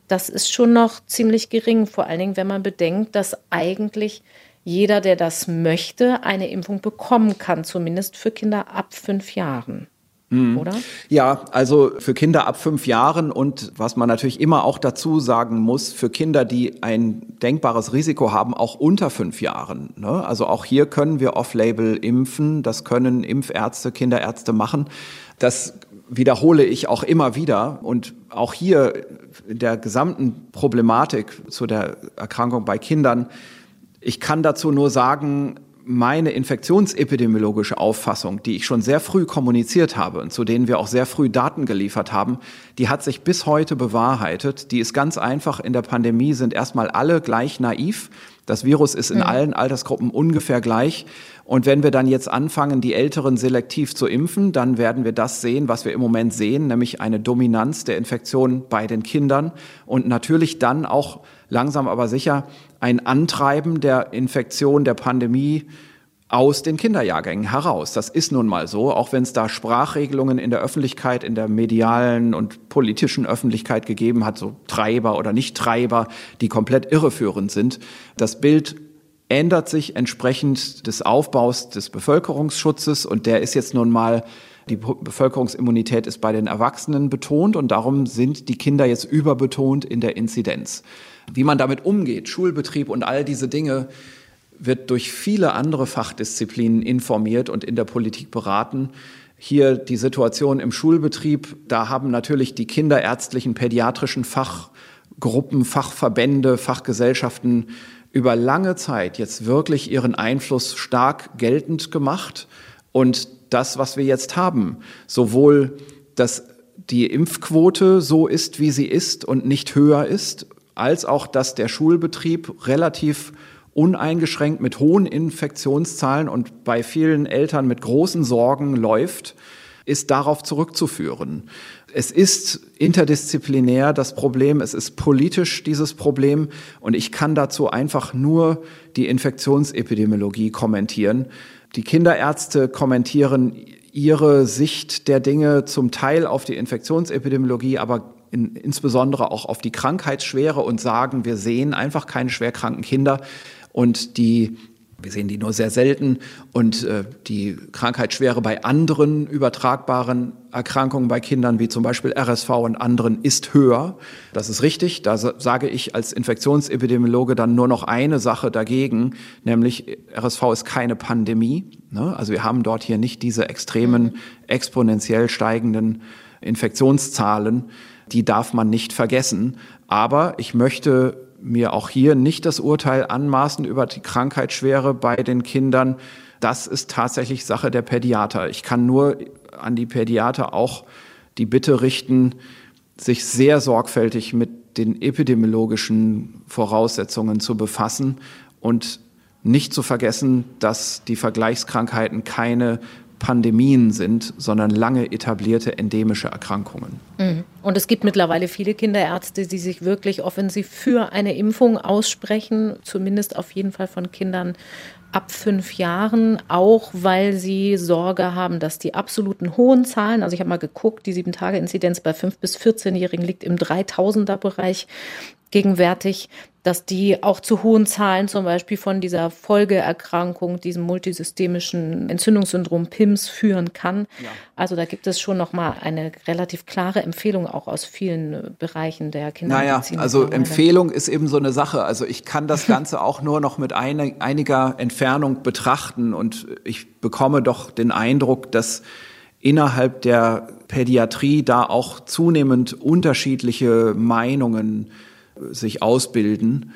Das ist schon noch ziemlich gering, vor allen Dingen, wenn man bedenkt, dass eigentlich jeder, der das möchte, eine Impfung bekommen kann, zumindest für Kinder ab 5 Jahren. Oder?
Ja, also für Kinder ab 5 Jahren und was man natürlich immer auch dazu sagen muss, für Kinder, die ein denkbares Risiko haben, auch unter 5 Jahren. Ne? Also auch hier können wir off-label impfen, das können Impfärzte, Kinderärzte machen. Das wiederhole ich auch immer wieder und auch hier in der gesamten Problematik zu der Erkrankung bei Kindern, ich kann dazu nur sagen, meine infektionsepidemiologische Auffassung, die ich schon sehr früh kommuniziert habe und zu denen wir auch sehr früh Daten geliefert haben, die hat sich bis heute bewahrheitet. Die ist ganz einfach, in der Pandemie sind erstmal alle gleich naiv. Das Virus ist in allen Altersgruppen ungefähr gleich. Und wenn wir dann jetzt anfangen, die Älteren selektiv zu impfen, dann werden wir das sehen, was wir im Moment sehen, nämlich eine Dominanz der Infektion bei den Kindern und natürlich dann auch langsam aber sicher ein Antreiben der Infektion, der Pandemie aus den Kinderjahrgängen heraus. Das ist nun mal so, auch wenn es da Sprachregelungen in der Öffentlichkeit, in der medialen und politischen Öffentlichkeit gegeben hat, so Treiber oder Nicht-Treiber, die komplett irreführend sind. Das Bild ändert sich entsprechend des Aufbaus des Bevölkerungsschutzes und der ist jetzt nun mal, die Bevölkerungsimmunität ist bei den Erwachsenen betont und darum sind die Kinder jetzt überbetont in der Inzidenz. Wie man damit umgeht, Schulbetrieb und all diese Dinge, wird durch viele andere Fachdisziplinen informiert und in der Politik beraten. Hier die Situation im Schulbetrieb, da haben natürlich die kinderärztlichen, pädiatrischen Fachgruppen, Fachverbände, Fachgesellschaften über lange Zeit jetzt wirklich ihren Einfluss stark geltend gemacht. Und das, was wir jetzt haben, sowohl, dass die Impfquote so ist, wie sie ist und nicht höher ist, als auch, dass der Schulbetrieb relativ uneingeschränkt mit hohen Infektionszahlen und bei vielen Eltern mit großen Sorgen läuft, ist darauf zurückzuführen. Es ist interdisziplinär das Problem, es ist politisch dieses Problem und ich kann dazu einfach nur die Infektionsepidemiologie kommentieren. Die Kinderärzte kommentieren ihre Sicht der Dinge zum Teil auf die Infektionsepidemiologie, aber insbesondere auch auf die Krankheitsschwere und sagen, wir sehen einfach keine schwerkranken Kinder und wir sehen die nur sehr selten und die Krankheitsschwere bei anderen übertragbaren Erkrankungen bei Kindern, wie zum Beispiel RSV und anderen, ist höher. Das ist richtig. Da sage ich als Infektionsepidemiologe dann nur noch eine Sache dagegen, nämlich RSV ist keine Pandemie. Also wir haben dort hier nicht diese extremen, exponentiell steigenden Infektionszahlen. Die darf man nicht vergessen. Aber ich möchte mir auch hier nicht das Urteil anmaßen über die Krankheitsschwere bei den Kindern. Das ist tatsächlich Sache der Pädiater. Ich kann nur an die Pädiater auch die Bitte richten, sich sehr sorgfältig mit den epidemiologischen Voraussetzungen zu befassen und nicht zu vergessen, dass die Vergleichskrankheiten keine Pandemien sind, sondern lange etablierte endemische Erkrankungen.
Und es gibt mittlerweile viele Kinderärzte, die sich wirklich offensiv für eine Impfung aussprechen, zumindest auf jeden Fall von Kindern ab 5 Jahren, auch weil sie Sorge haben, dass die absoluten hohen Zahlen, also ich habe mal geguckt, die 7-Tage-Inzidenz bei 5- bis 14-Jährigen liegt im 3000er-Bereich gegenwärtig, dass die auch zu hohen Zahlen zum Beispiel von dieser Folgeerkrankung, diesem multisystemischen Entzündungssyndrom PIMS führen kann. Ja. Also da gibt es schon nochmal eine relativ klare Empfehlung auch aus vielen Bereichen der Kindermedizin.
Naja, also Empfehlung ist eben so eine Sache. Also ich kann das Ganze auch nur noch mit einiger Entfernung betrachten und ich bekomme doch den Eindruck, dass innerhalb der Pädiatrie da auch zunehmend unterschiedliche Meinungen sich ausbilden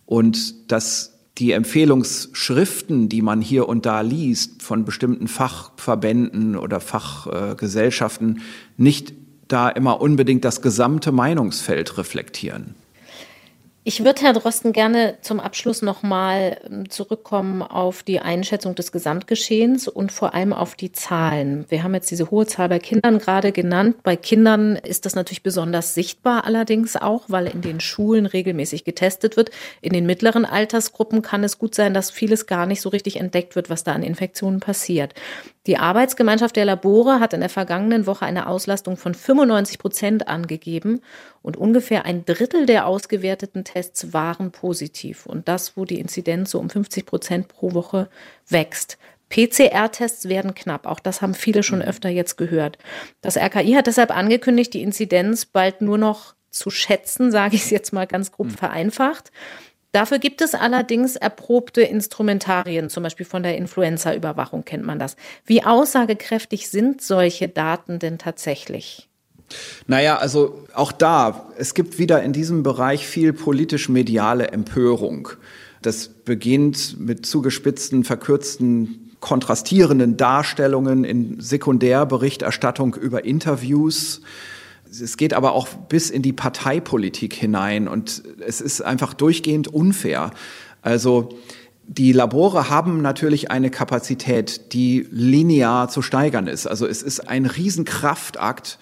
und dass die Empfehlungsschriften, die man hier und da liest von bestimmten Fachverbänden oder Fachgesellschaften, nicht da immer unbedingt das gesamte Meinungsfeld reflektieren.
Ich würde, Herr Drosten, gerne zum Abschluss nochmal zurückkommen auf die Einschätzung des Gesamtgeschehens und vor allem auf die Zahlen. Wir haben jetzt diese hohe Zahl bei Kindern gerade genannt. Bei Kindern ist das natürlich besonders sichtbar allerdings auch, weil in den Schulen regelmäßig getestet wird. In den mittleren Altersgruppen kann es gut sein, dass vieles gar nicht so richtig entdeckt wird, was da an Infektionen passiert. Die Arbeitsgemeinschaft der Labore hat in der vergangenen Woche eine Auslastung von 95% angegeben und ungefähr ein Drittel der ausgewerteten Tests waren positiv. Und das, wo die Inzidenz so um 50% pro Woche wächst. PCR-Tests werden knapp. Auch das haben viele schon öfter jetzt gehört. Das RKI hat deshalb angekündigt, die Inzidenz bald nur noch zu schätzen, sage ich es jetzt mal ganz grob vereinfacht. Dafür gibt es allerdings erprobte Instrumentarien, zum Beispiel von der Influenza-Überwachung kennt man das. Wie aussagekräftig sind solche Daten denn tatsächlich?
Naja, also auch da, es gibt wieder in diesem Bereich viel politisch-mediale Empörung. Das beginnt mit zugespitzten, verkürzten, kontrastierenden Darstellungen in Sekundärberichterstattung über Interviews. Es geht aber auch bis in die Parteipolitik hinein und es ist einfach durchgehend unfair. Also die Labore haben natürlich eine Kapazität, die linear zu steigern ist. Also es ist ein Riesenkraftakt,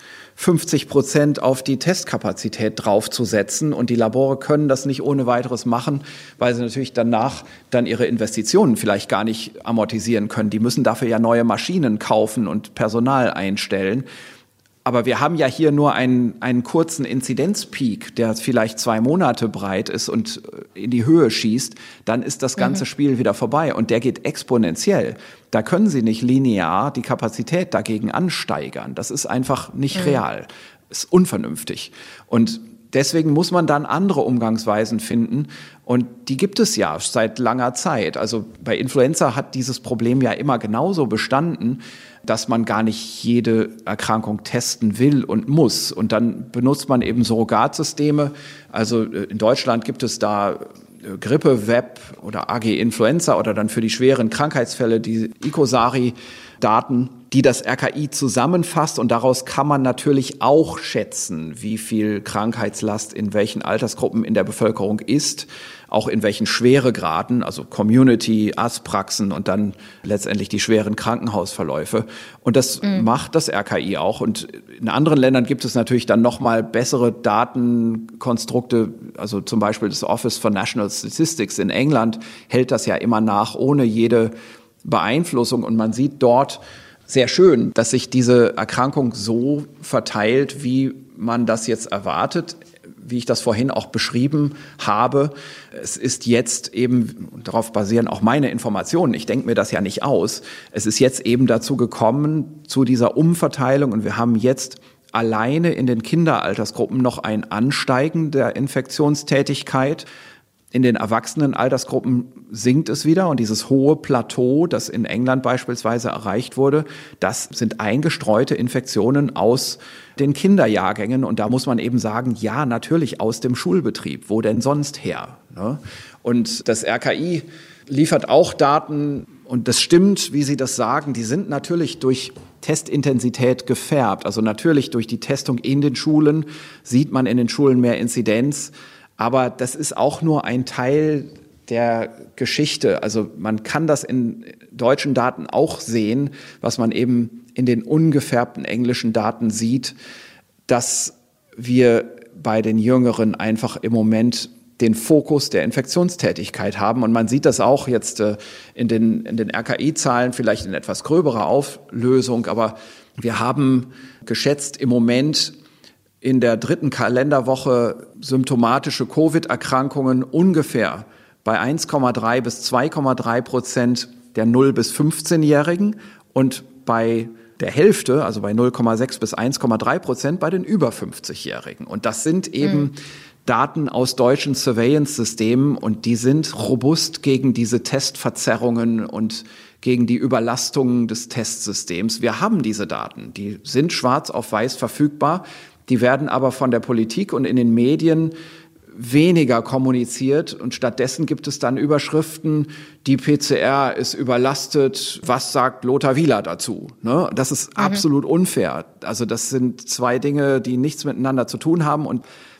50% auf die Testkapazität draufzusetzen. Und die Labore können das nicht ohne weiteres machen, weil sie natürlich danach dann ihre Investitionen vielleicht gar nicht amortisieren können. Die müssen dafür ja neue Maschinen kaufen und Personal einstellen. Aber wir haben ja hier nur einen kurzen Inzidenzpeak, der vielleicht 2 Monate breit ist und in die Höhe schießt. Dann ist das ganze Spiel wieder vorbei und der geht exponentiell. Da können Sie nicht linear die Kapazität dagegen ansteigern. Das ist einfach nicht real. Ist unvernünftig. Und deswegen muss man dann andere Umgangsweisen finden. Und die gibt es ja seit langer Zeit. Also bei Influenza hat dieses Problem ja immer genauso bestanden, dass man gar nicht jede Erkrankung testen will und muss. Und dann benutzt man eben Surrogatsysteme. Also in Deutschland gibt es da Grippe-Web oder AG Influenza oder dann für die schweren Krankheitsfälle die ICOSARI-Daten, die das RKI zusammenfasst. Und daraus kann man natürlich auch schätzen, wie viel Krankheitslast in welchen Altersgruppen in der Bevölkerung ist, auch in welchen Schweregraden, also Community, Arztpraxen und dann letztendlich die schweren Krankenhausverläufe. Und das macht das RKI auch. Und in anderen Ländern gibt es natürlich dann noch mal bessere Datenkonstrukte. Also zum Beispiel das Office for National Statistics in England hält das ja immer nach, ohne jede Beeinflussung. Und man sieht dort sehr schön, dass sich diese Erkrankung so verteilt, wie man das jetzt erwartet. Wie ich das vorhin auch beschrieben habe, es ist jetzt eben, darauf basieren auch meine Informationen, ich denke mir das ja nicht aus, es ist jetzt eben dazu gekommen, zu dieser Umverteilung und wir haben jetzt alleine in den Kinderaltersgruppen noch ein Ansteigen der Infektionstätigkeit. In den Erwachsenenaltersgruppen sinkt es wieder und dieses hohe Plateau, das in England beispielsweise erreicht wurde, das sind eingestreute Infektionen aus den Kinderjahrgängen. Und da muss man eben sagen, ja, natürlich aus dem Schulbetrieb. Wo denn sonst her? Ne? Und das RKI liefert auch Daten und das stimmt, wie Sie das sagen, die sind natürlich durch Testintensität gefärbt. Also natürlich durch die Testung in den Schulen sieht man in den Schulen mehr Inzidenz. Aber das ist auch nur ein Teil der Geschichte. Also man kann das in deutschen Daten auch sehen, was man eben in den ungefärbten englischen Daten sieht, dass wir bei den Jüngeren einfach im Moment den Fokus der Infektionstätigkeit haben. Und man sieht das auch jetzt in den RKI-Zahlen, vielleicht in etwas gröberer Auflösung. Aber wir haben geschätzt im Moment in der 3. Kalenderwoche symptomatische Covid-Erkrankungen ungefähr bei 1,3 bis 2,3% der 0- bis 15-Jährigen und bei der Hälfte, also bei 0,6 bis 1,3% bei den über 50-Jährigen. Und das sind eben Daten aus deutschen Surveillance-Systemen und die sind robust gegen diese Testverzerrungen und gegen die Überlastungen des Testsystems. Wir haben diese Daten, die sind schwarz auf weiß verfügbar. Die werden aber von der Politik und in den Medien weniger kommuniziert und stattdessen gibt es dann Überschriften, die PCR ist überlastet, was sagt Lothar Wieler dazu? Ne? Das ist absolut unfair. Also das sind 2 Dinge, die nichts miteinander zu tun haben und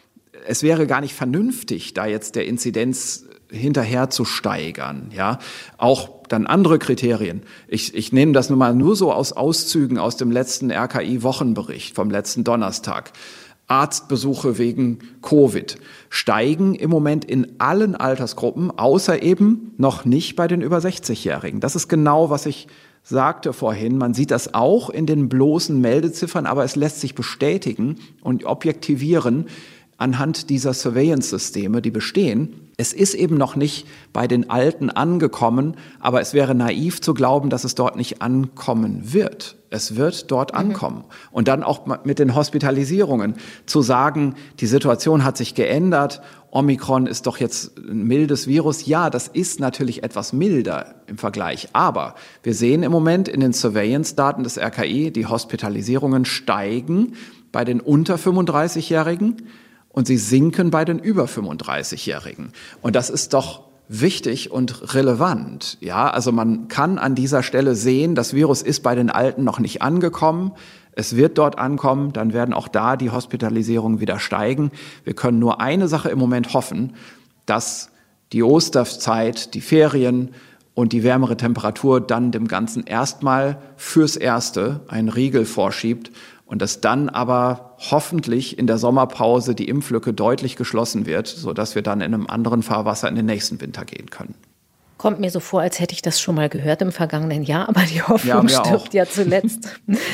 es wäre gar nicht vernünftig, da jetzt der Inzidenz hinterher zu steigern, ja. Auch dann andere Kriterien. Ich nehme das nur so aus Auszügen aus dem letzten RKI-Wochenbericht vom letzten Donnerstag. Arztbesuche wegen Covid steigen im Moment in allen Altersgruppen, außer eben noch nicht bei den über 60-Jährigen. Das ist genau, was ich sagte vorhin. Man sieht das auch in den bloßen Meldeziffern, aber es lässt sich bestätigen und objektivieren anhand dieser Surveillance-Systeme, die bestehen. Es ist eben noch nicht bei den Alten angekommen, aber es wäre naiv zu glauben, dass es dort nicht ankommen wird. Es wird dort ankommen. Und dann auch mit den Hospitalisierungen zu sagen, die Situation hat sich geändert, Omikron ist doch jetzt ein mildes Virus. Ja, das ist natürlich etwas milder im Vergleich. Aber wir sehen im Moment in den Surveillance-Daten des RKI, die Hospitalisierungen steigen bei den unter 35-Jährigen. Und sie sinken bei den über 35-Jährigen. Und das ist doch wichtig und relevant. Ja, also man kann an dieser Stelle sehen, das Virus ist bei den Alten noch nicht angekommen. Es wird dort ankommen, dann werden auch da die Hospitalisierungen wieder steigen. Wir können nur eine Sache im Moment hoffen, dass die Osterzeit, die Ferien und die wärmere Temperatur dann dem Ganzen erstmal fürs Erste einen Riegel vorschiebt. Und dass dann aber hoffentlich in der Sommerpause die Impflücke deutlich geschlossen wird, sodass wir dann in einem anderen Fahrwasser in den nächsten Winter gehen können.
Kommt mir so vor, als hätte ich das schon mal gehört im vergangenen Jahr, aber die Hoffnung stirbt ja zuletzt.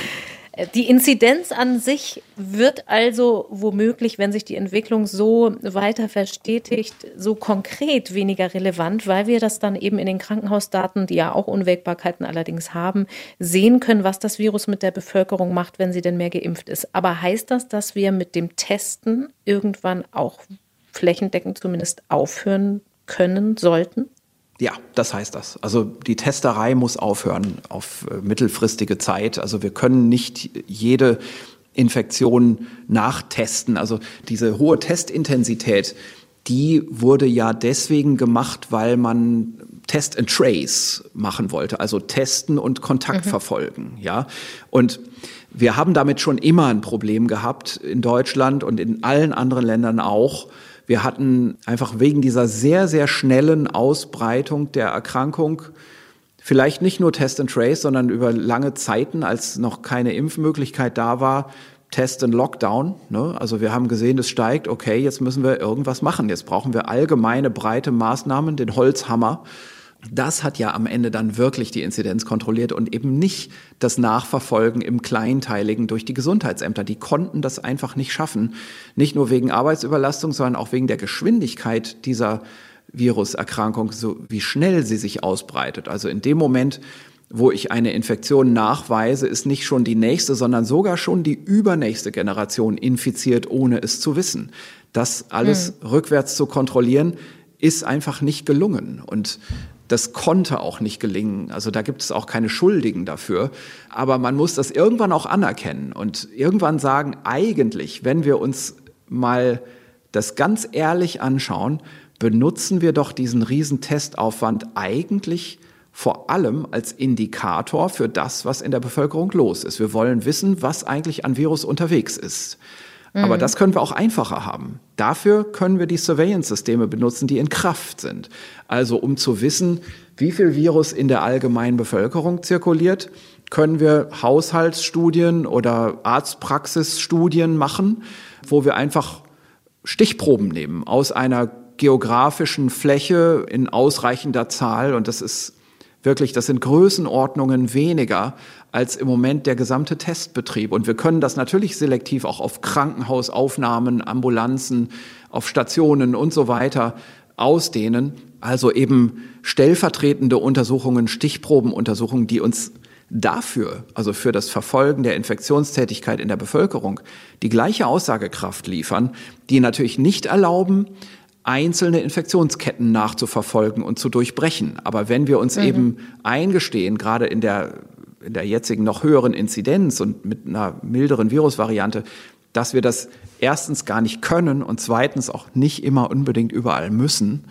Die Inzidenz an sich wird also womöglich, wenn sich die Entwicklung so weiter verstetigt, so konkret weniger relevant, weil wir das dann eben in den Krankenhausdaten, die ja auch Unwägbarkeiten allerdings haben, sehen können, was das Virus mit der Bevölkerung macht, wenn sie denn mehr geimpft ist. Aber heißt das, dass wir mit dem Testen irgendwann auch flächendeckend zumindest aufhören können, sollten?
Ja, das heißt das. Also die Testerei muss aufhören auf mittelfristige Zeit. Also wir können nicht jede Infektion nachtesten. Also diese hohe Testintensität, die wurde ja deswegen gemacht, weil man Test and Trace machen wollte. Also testen und Kontakt verfolgen. Ja, und wir haben damit schon immer ein Problem gehabt in Deutschland und in allen anderen Ländern auch. Wir hatten einfach wegen dieser sehr, sehr schnellen Ausbreitung der Erkrankung vielleicht nicht nur Test and Trace, sondern über lange Zeiten, als noch keine Impfmöglichkeit da war, Test and Lockdown. Ne? Also wir haben gesehen, es steigt, okay, jetzt müssen wir irgendwas machen. Jetzt brauchen wir allgemeine, breite Maßnahmen, den Holzhammer. Das hat ja am Ende dann wirklich die Inzidenz kontrolliert und eben nicht das Nachverfolgen im Kleinteiligen durch die Gesundheitsämter. Die konnten das einfach nicht schaffen. Nicht nur wegen Arbeitsüberlastung, sondern auch wegen der Geschwindigkeit dieser Viruserkrankung, so wie schnell sie sich ausbreitet. Also in dem Moment, wo ich eine Infektion nachweise, ist nicht schon die nächste, sondern sogar schon die übernächste Generation infiziert, ohne es zu wissen. Das alles rückwärts zu kontrollieren, ist einfach nicht gelungen. Und das konnte auch nicht gelingen. Also da gibt es auch keine Schuldigen dafür. Aber man muss das irgendwann auch anerkennen und irgendwann sagen, eigentlich, wenn wir uns mal das ganz ehrlich anschauen, benutzen wir doch diesen riesen Testaufwand eigentlich vor allem als Indikator für das, was in der Bevölkerung los ist. Wir wollen wissen, was eigentlich an Virus unterwegs ist. Aber das können wir auch einfacher haben. Dafür können wir die Surveillance-Systeme benutzen, die in Kraft sind. Also um zu wissen, wie viel Virus in der allgemeinen Bevölkerung zirkuliert, können wir Haushaltsstudien oder Arztpraxisstudien machen, wo wir einfach Stichproben nehmen aus einer geografischen Fläche in ausreichender Zahl. Und das ist wirklich, das sind Größenordnungen weniger als im Moment der gesamte Testbetrieb. Und wir können das natürlich selektiv auch auf Krankenhausaufnahmen, Ambulanzen, auf Stationen und so weiter ausdehnen. Also eben stellvertretende Untersuchungen, Stichprobenuntersuchungen, die uns dafür, also für das Verfolgen der Infektionstätigkeit in der Bevölkerung, die gleiche Aussagekraft liefern, die natürlich nicht erlauben, einzelne Infektionsketten nachzuverfolgen und zu durchbrechen. Aber wenn wir uns eben eingestehen, gerade in der jetzigen noch höheren Inzidenz und mit einer milderen Virusvariante, dass wir das erstens gar nicht können und zweitens auch nicht immer unbedingt überall müssen,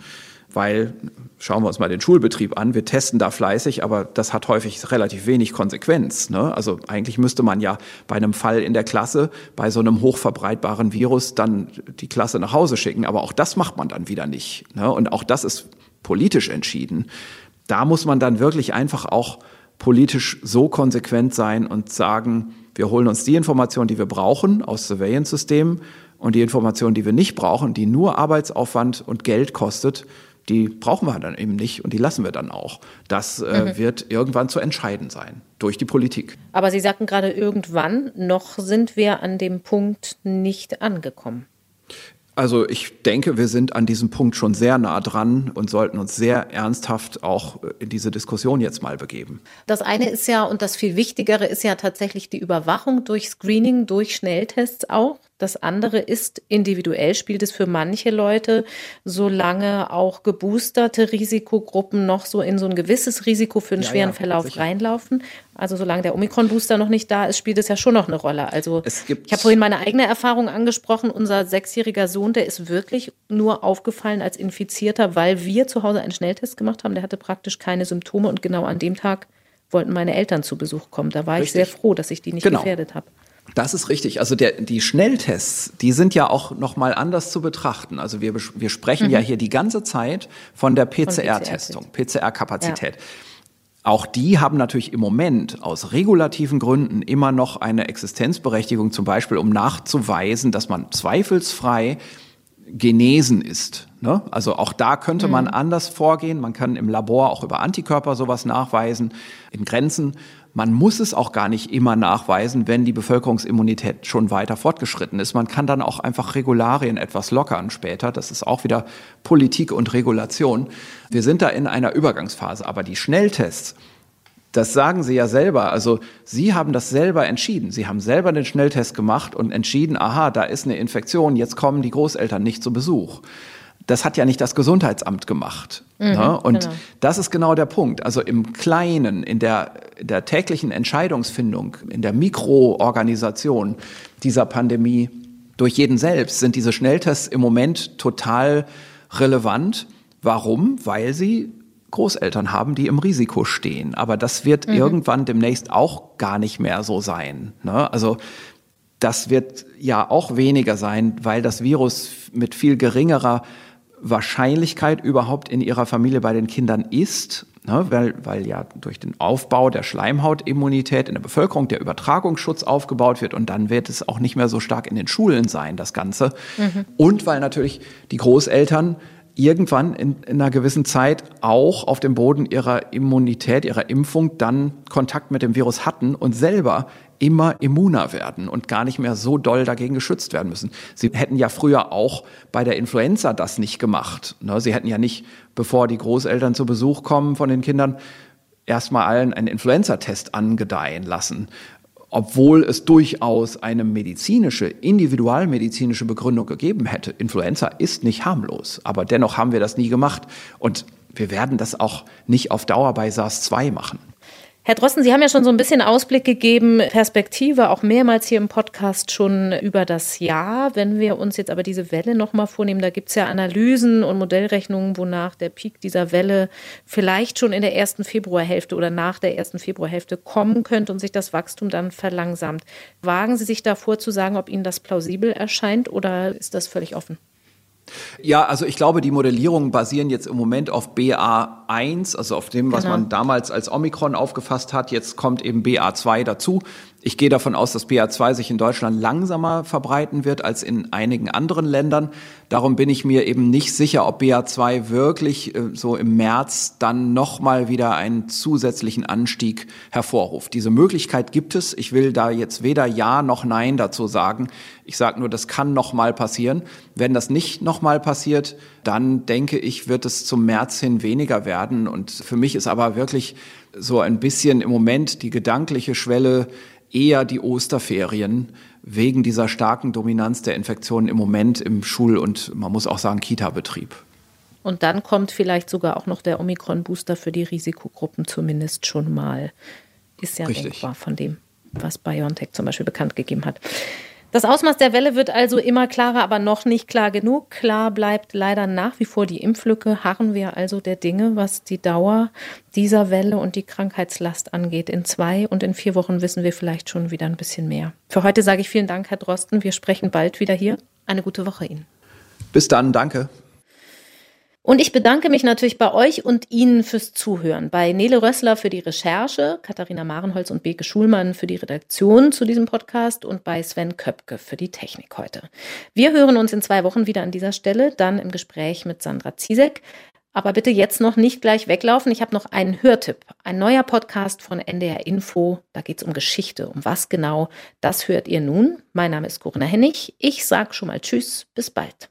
weil, schauen wir uns mal den Schulbetrieb an, wir testen da fleißig, aber das hat häufig relativ wenig Konsequenz, ne? Also eigentlich müsste man ja bei einem Fall in der Klasse, bei so einem hochverbreitbaren Virus dann die Klasse nach Hause schicken, aber auch das macht man dann wieder nicht, ne? Und auch das ist politisch entschieden. Da muss man dann wirklich einfach auch politisch so konsequent sein und sagen, wir holen uns die Informationen, die wir brauchen aus Surveillance-Systemen und die Informationen, die wir nicht brauchen, die nur Arbeitsaufwand und Geld kostet, die brauchen wir dann eben nicht und die lassen wir dann auch. Das wird irgendwann zu entscheiden sein durch die Politik.
Aber Sie sagten gerade irgendwann, noch sind wir an dem Punkt nicht angekommen.
Also ich denke, wir sind an diesem Punkt schon sehr nah dran und sollten uns sehr ernsthaft auch in diese Diskussion jetzt mal begeben.
Das eine ist ja, und das viel Wichtigere ist ja tatsächlich die Überwachung durch Screening, durch Schnelltests auch. Das andere ist, individuell spielt es für manche Leute, solange auch geboosterte Risikogruppen noch so in so ein gewisses Risiko für einen schweren Verlauf sicher reinlaufen. Also solange der Omikron-Booster noch nicht da ist, spielt es ja schon noch eine Rolle. Also ich habe vorhin meine eigene Erfahrung angesprochen. Unser 6-jähriger Sohn, der ist wirklich nur aufgefallen als Infizierter, weil wir zu Hause einen Schnelltest gemacht haben. Der hatte praktisch keine Symptome und genau an dem Tag wollten meine Eltern zu Besuch kommen. Da war ich sehr froh, dass ich die nicht gefährdet habe.
Das ist richtig. Also die Schnelltests, die sind ja auch noch mal anders zu betrachten. Also wir sprechen ja hier die ganze Zeit von der PCR-Testung, PCR-Kapazität. Ja. Auch die haben natürlich im Moment aus regulativen Gründen immer noch eine Existenzberechtigung, zum Beispiel um nachzuweisen, dass man zweifelsfrei genesen ist. Ne? Also auch da könnte man anders vorgehen. Man kann im Labor auch über Antikörper sowas nachweisen, in Grenzen. Man muss es auch gar nicht immer nachweisen, wenn die Bevölkerungsimmunität schon weiter fortgeschritten ist. Man kann dann auch einfach Regularien etwas lockern später. Das ist auch wieder Politik und Regulation. Wir sind da in einer Übergangsphase. Aber die Schnelltests, das sagen Sie ja selber. Also Sie haben das selber entschieden. Sie haben selber den Schnelltest gemacht und entschieden, aha, da ist eine Infektion, jetzt kommen die Großeltern nicht zu Besuch. Das hat ja nicht das Gesundheitsamt gemacht. Ne? Und das ist genau der Punkt. Also im Kleinen, in der täglichen Entscheidungsfindung, in der Mikroorganisation dieser Pandemie, durch jeden selbst, sind diese Schnelltests im Moment total relevant. Warum? Weil sie Großeltern haben, die im Risiko stehen. Aber das wird irgendwann demnächst auch gar nicht mehr so sein. Ne? Also das wird ja auch weniger sein, weil das Virus mit viel geringerer Wahrscheinlichkeit überhaupt in ihrer Familie bei den Kindern ist, ne, weil ja durch den Aufbau der Schleimhautimmunität in der Bevölkerung der Übertragungsschutz aufgebaut wird und dann wird es auch nicht mehr so stark in den Schulen sein, das Ganze. Und weil natürlich die Großeltern irgendwann in einer gewissen Zeit auch auf dem Boden ihrer Immunität, ihrer Impfung dann Kontakt mit dem Virus hatten und selber immer immuner werden und gar nicht mehr so doll dagegen geschützt werden müssen. Sie hätten ja früher auch bei der Influenza das nicht gemacht. Sie hätten ja nicht, bevor die Großeltern zu Besuch kommen von den Kindern, erstmal allen einen Influenza-Test angedeihen lassen. Obwohl es durchaus eine individualmedizinische Begründung gegeben hätte. Influenza ist nicht harmlos, aber dennoch haben wir das nie gemacht. Und wir werden das auch nicht auf Dauer bei SARS-2 machen.
Herr Drosten, Sie haben ja schon so ein bisschen Ausblick gegeben, Perspektive, auch mehrmals hier im Podcast schon über das Jahr. Wenn wir uns jetzt aber diese Welle nochmal vornehmen, da gibt es ja Analysen und Modellrechnungen, wonach der Peak dieser Welle vielleicht schon in der ersten Februarhälfte oder nach der ersten Februarhälfte kommen könnte und sich das Wachstum dann verlangsamt. Wagen Sie sich davor zu sagen, ob Ihnen das plausibel erscheint oder ist das völlig offen?
Ja, also ich glaube, die Modellierungen basieren jetzt im Moment auf BA1, also auf dem, was man damals als Omikron aufgefasst hat. Jetzt kommt eben BA2 dazu. Ich gehe davon aus, dass BA2 sich in Deutschland langsamer verbreiten wird als in einigen anderen Ländern. Darum bin ich mir eben nicht sicher, ob BA2 wirklich so im März dann nochmal wieder einen zusätzlichen Anstieg hervorruft. Diese Möglichkeit gibt es. Ich will da jetzt weder Ja noch Nein dazu sagen. Ich sage nur, das kann nochmal passieren. Wenn das nicht nochmal passiert, dann denke ich, wird es zum März hin weniger werden. Und für mich ist aber wirklich so ein bisschen im Moment die gedankliche Schwelle eher die Osterferien wegen dieser starken Dominanz der Infektionen im Moment im Schul- und man muss auch sagen Kita-Betrieb.
Und dann kommt vielleicht sogar auch noch der Omikron-Booster für die Risikogruppen zumindest schon mal. Ist ja denkbar von dem, was BioNTech zum Beispiel bekannt gegeben hat. Das Ausmaß der Welle wird also immer klarer, aber noch nicht klar genug. Klar bleibt leider nach wie vor die Impflücke. Harren wir also der Dinge, was die Dauer dieser Welle und die Krankheitslast angeht. In 2 und in 4 Wochen wissen wir vielleicht schon wieder ein bisschen mehr. Für heute sage ich vielen Dank, Herr Drosten. Wir sprechen bald wieder hier. Eine gute Woche Ihnen.
Bis dann, danke.
Und ich bedanke mich natürlich bei euch und Ihnen fürs Zuhören. Bei Nele Rössler für die Recherche, Katharina Marenholz und Beke Schulmann für die Redaktion zu diesem Podcast und bei Sven Köpke für die Technik heute. Wir hören uns in 2 Wochen wieder an dieser Stelle, dann im Gespräch mit Sandra Ziesek. Aber bitte jetzt noch nicht gleich weglaufen. Ich habe noch einen Hörtipp. Ein neuer Podcast von NDR Info. Da geht es um Geschichte. Um was genau? Das hört ihr nun. Mein Name ist Corinna Hennig. Ich sage schon mal Tschüss. Bis bald.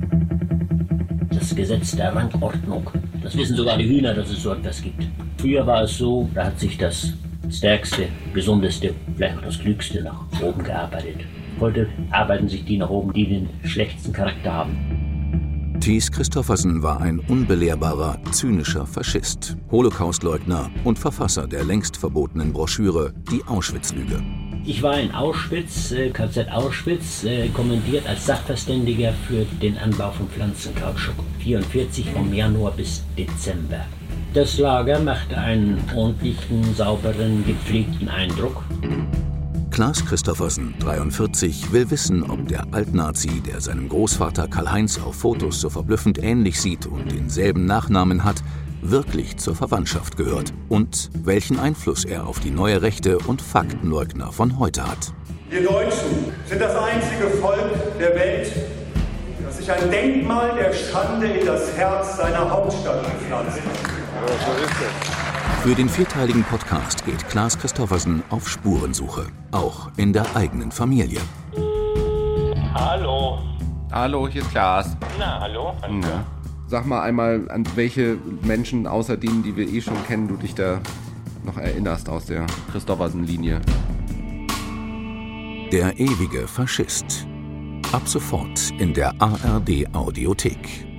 Das Gesetz der Rangordnung. Das wissen sogar die Hühner, dass es so etwas gibt. Früher war es so, da hat sich das Stärkste, Gesundeste, vielleicht auch das Klügste nach oben gearbeitet. Heute arbeiten sich die nach oben, die den schlechtesten Charakter haben.
Thies Christoffersen war ein unbelehrbarer, zynischer Faschist, Holocaustleugner und Verfasser der längst verbotenen Broschüre Die Auschwitz-Lüge.
Ich war in Auschwitz, KZ Auschwitz, kommentiert als Sachverständiger für den Anbau von Pflanzenkautschuk. 1944 vom Januar bis Dezember. Das Lager machte einen ordentlichen, sauberen, gepflegten Eindruck.
Klaas Christoffersen, 43, will wissen, ob der Altnazi, der seinem Großvater Karl-Heinz auf Fotos so verblüffend ähnlich sieht und denselben Nachnamen hat, wirklich zur Verwandtschaft gehört und welchen Einfluss er auf die neue Rechte und Faktenleugner von heute hat.
Wir Deutschen sind das einzige Volk der Welt, das sich ein Denkmal der Schande in das Herz seiner Hauptstadt gepflanzt hat.
Für den 4-teiligen Podcast geht Klaas Christoffersen auf Spurensuche, auch in der eigenen Familie.
Hallo.
Hallo, hier ist Klaas.
Na, hallo.
Ja. Sag mal einmal, an welche Menschen außer denen, die wir schon kennen, du dich da noch erinnerst aus der Christoffersen-Linie.
Der ewige Faschist. Ab sofort in der ARD-Audiothek.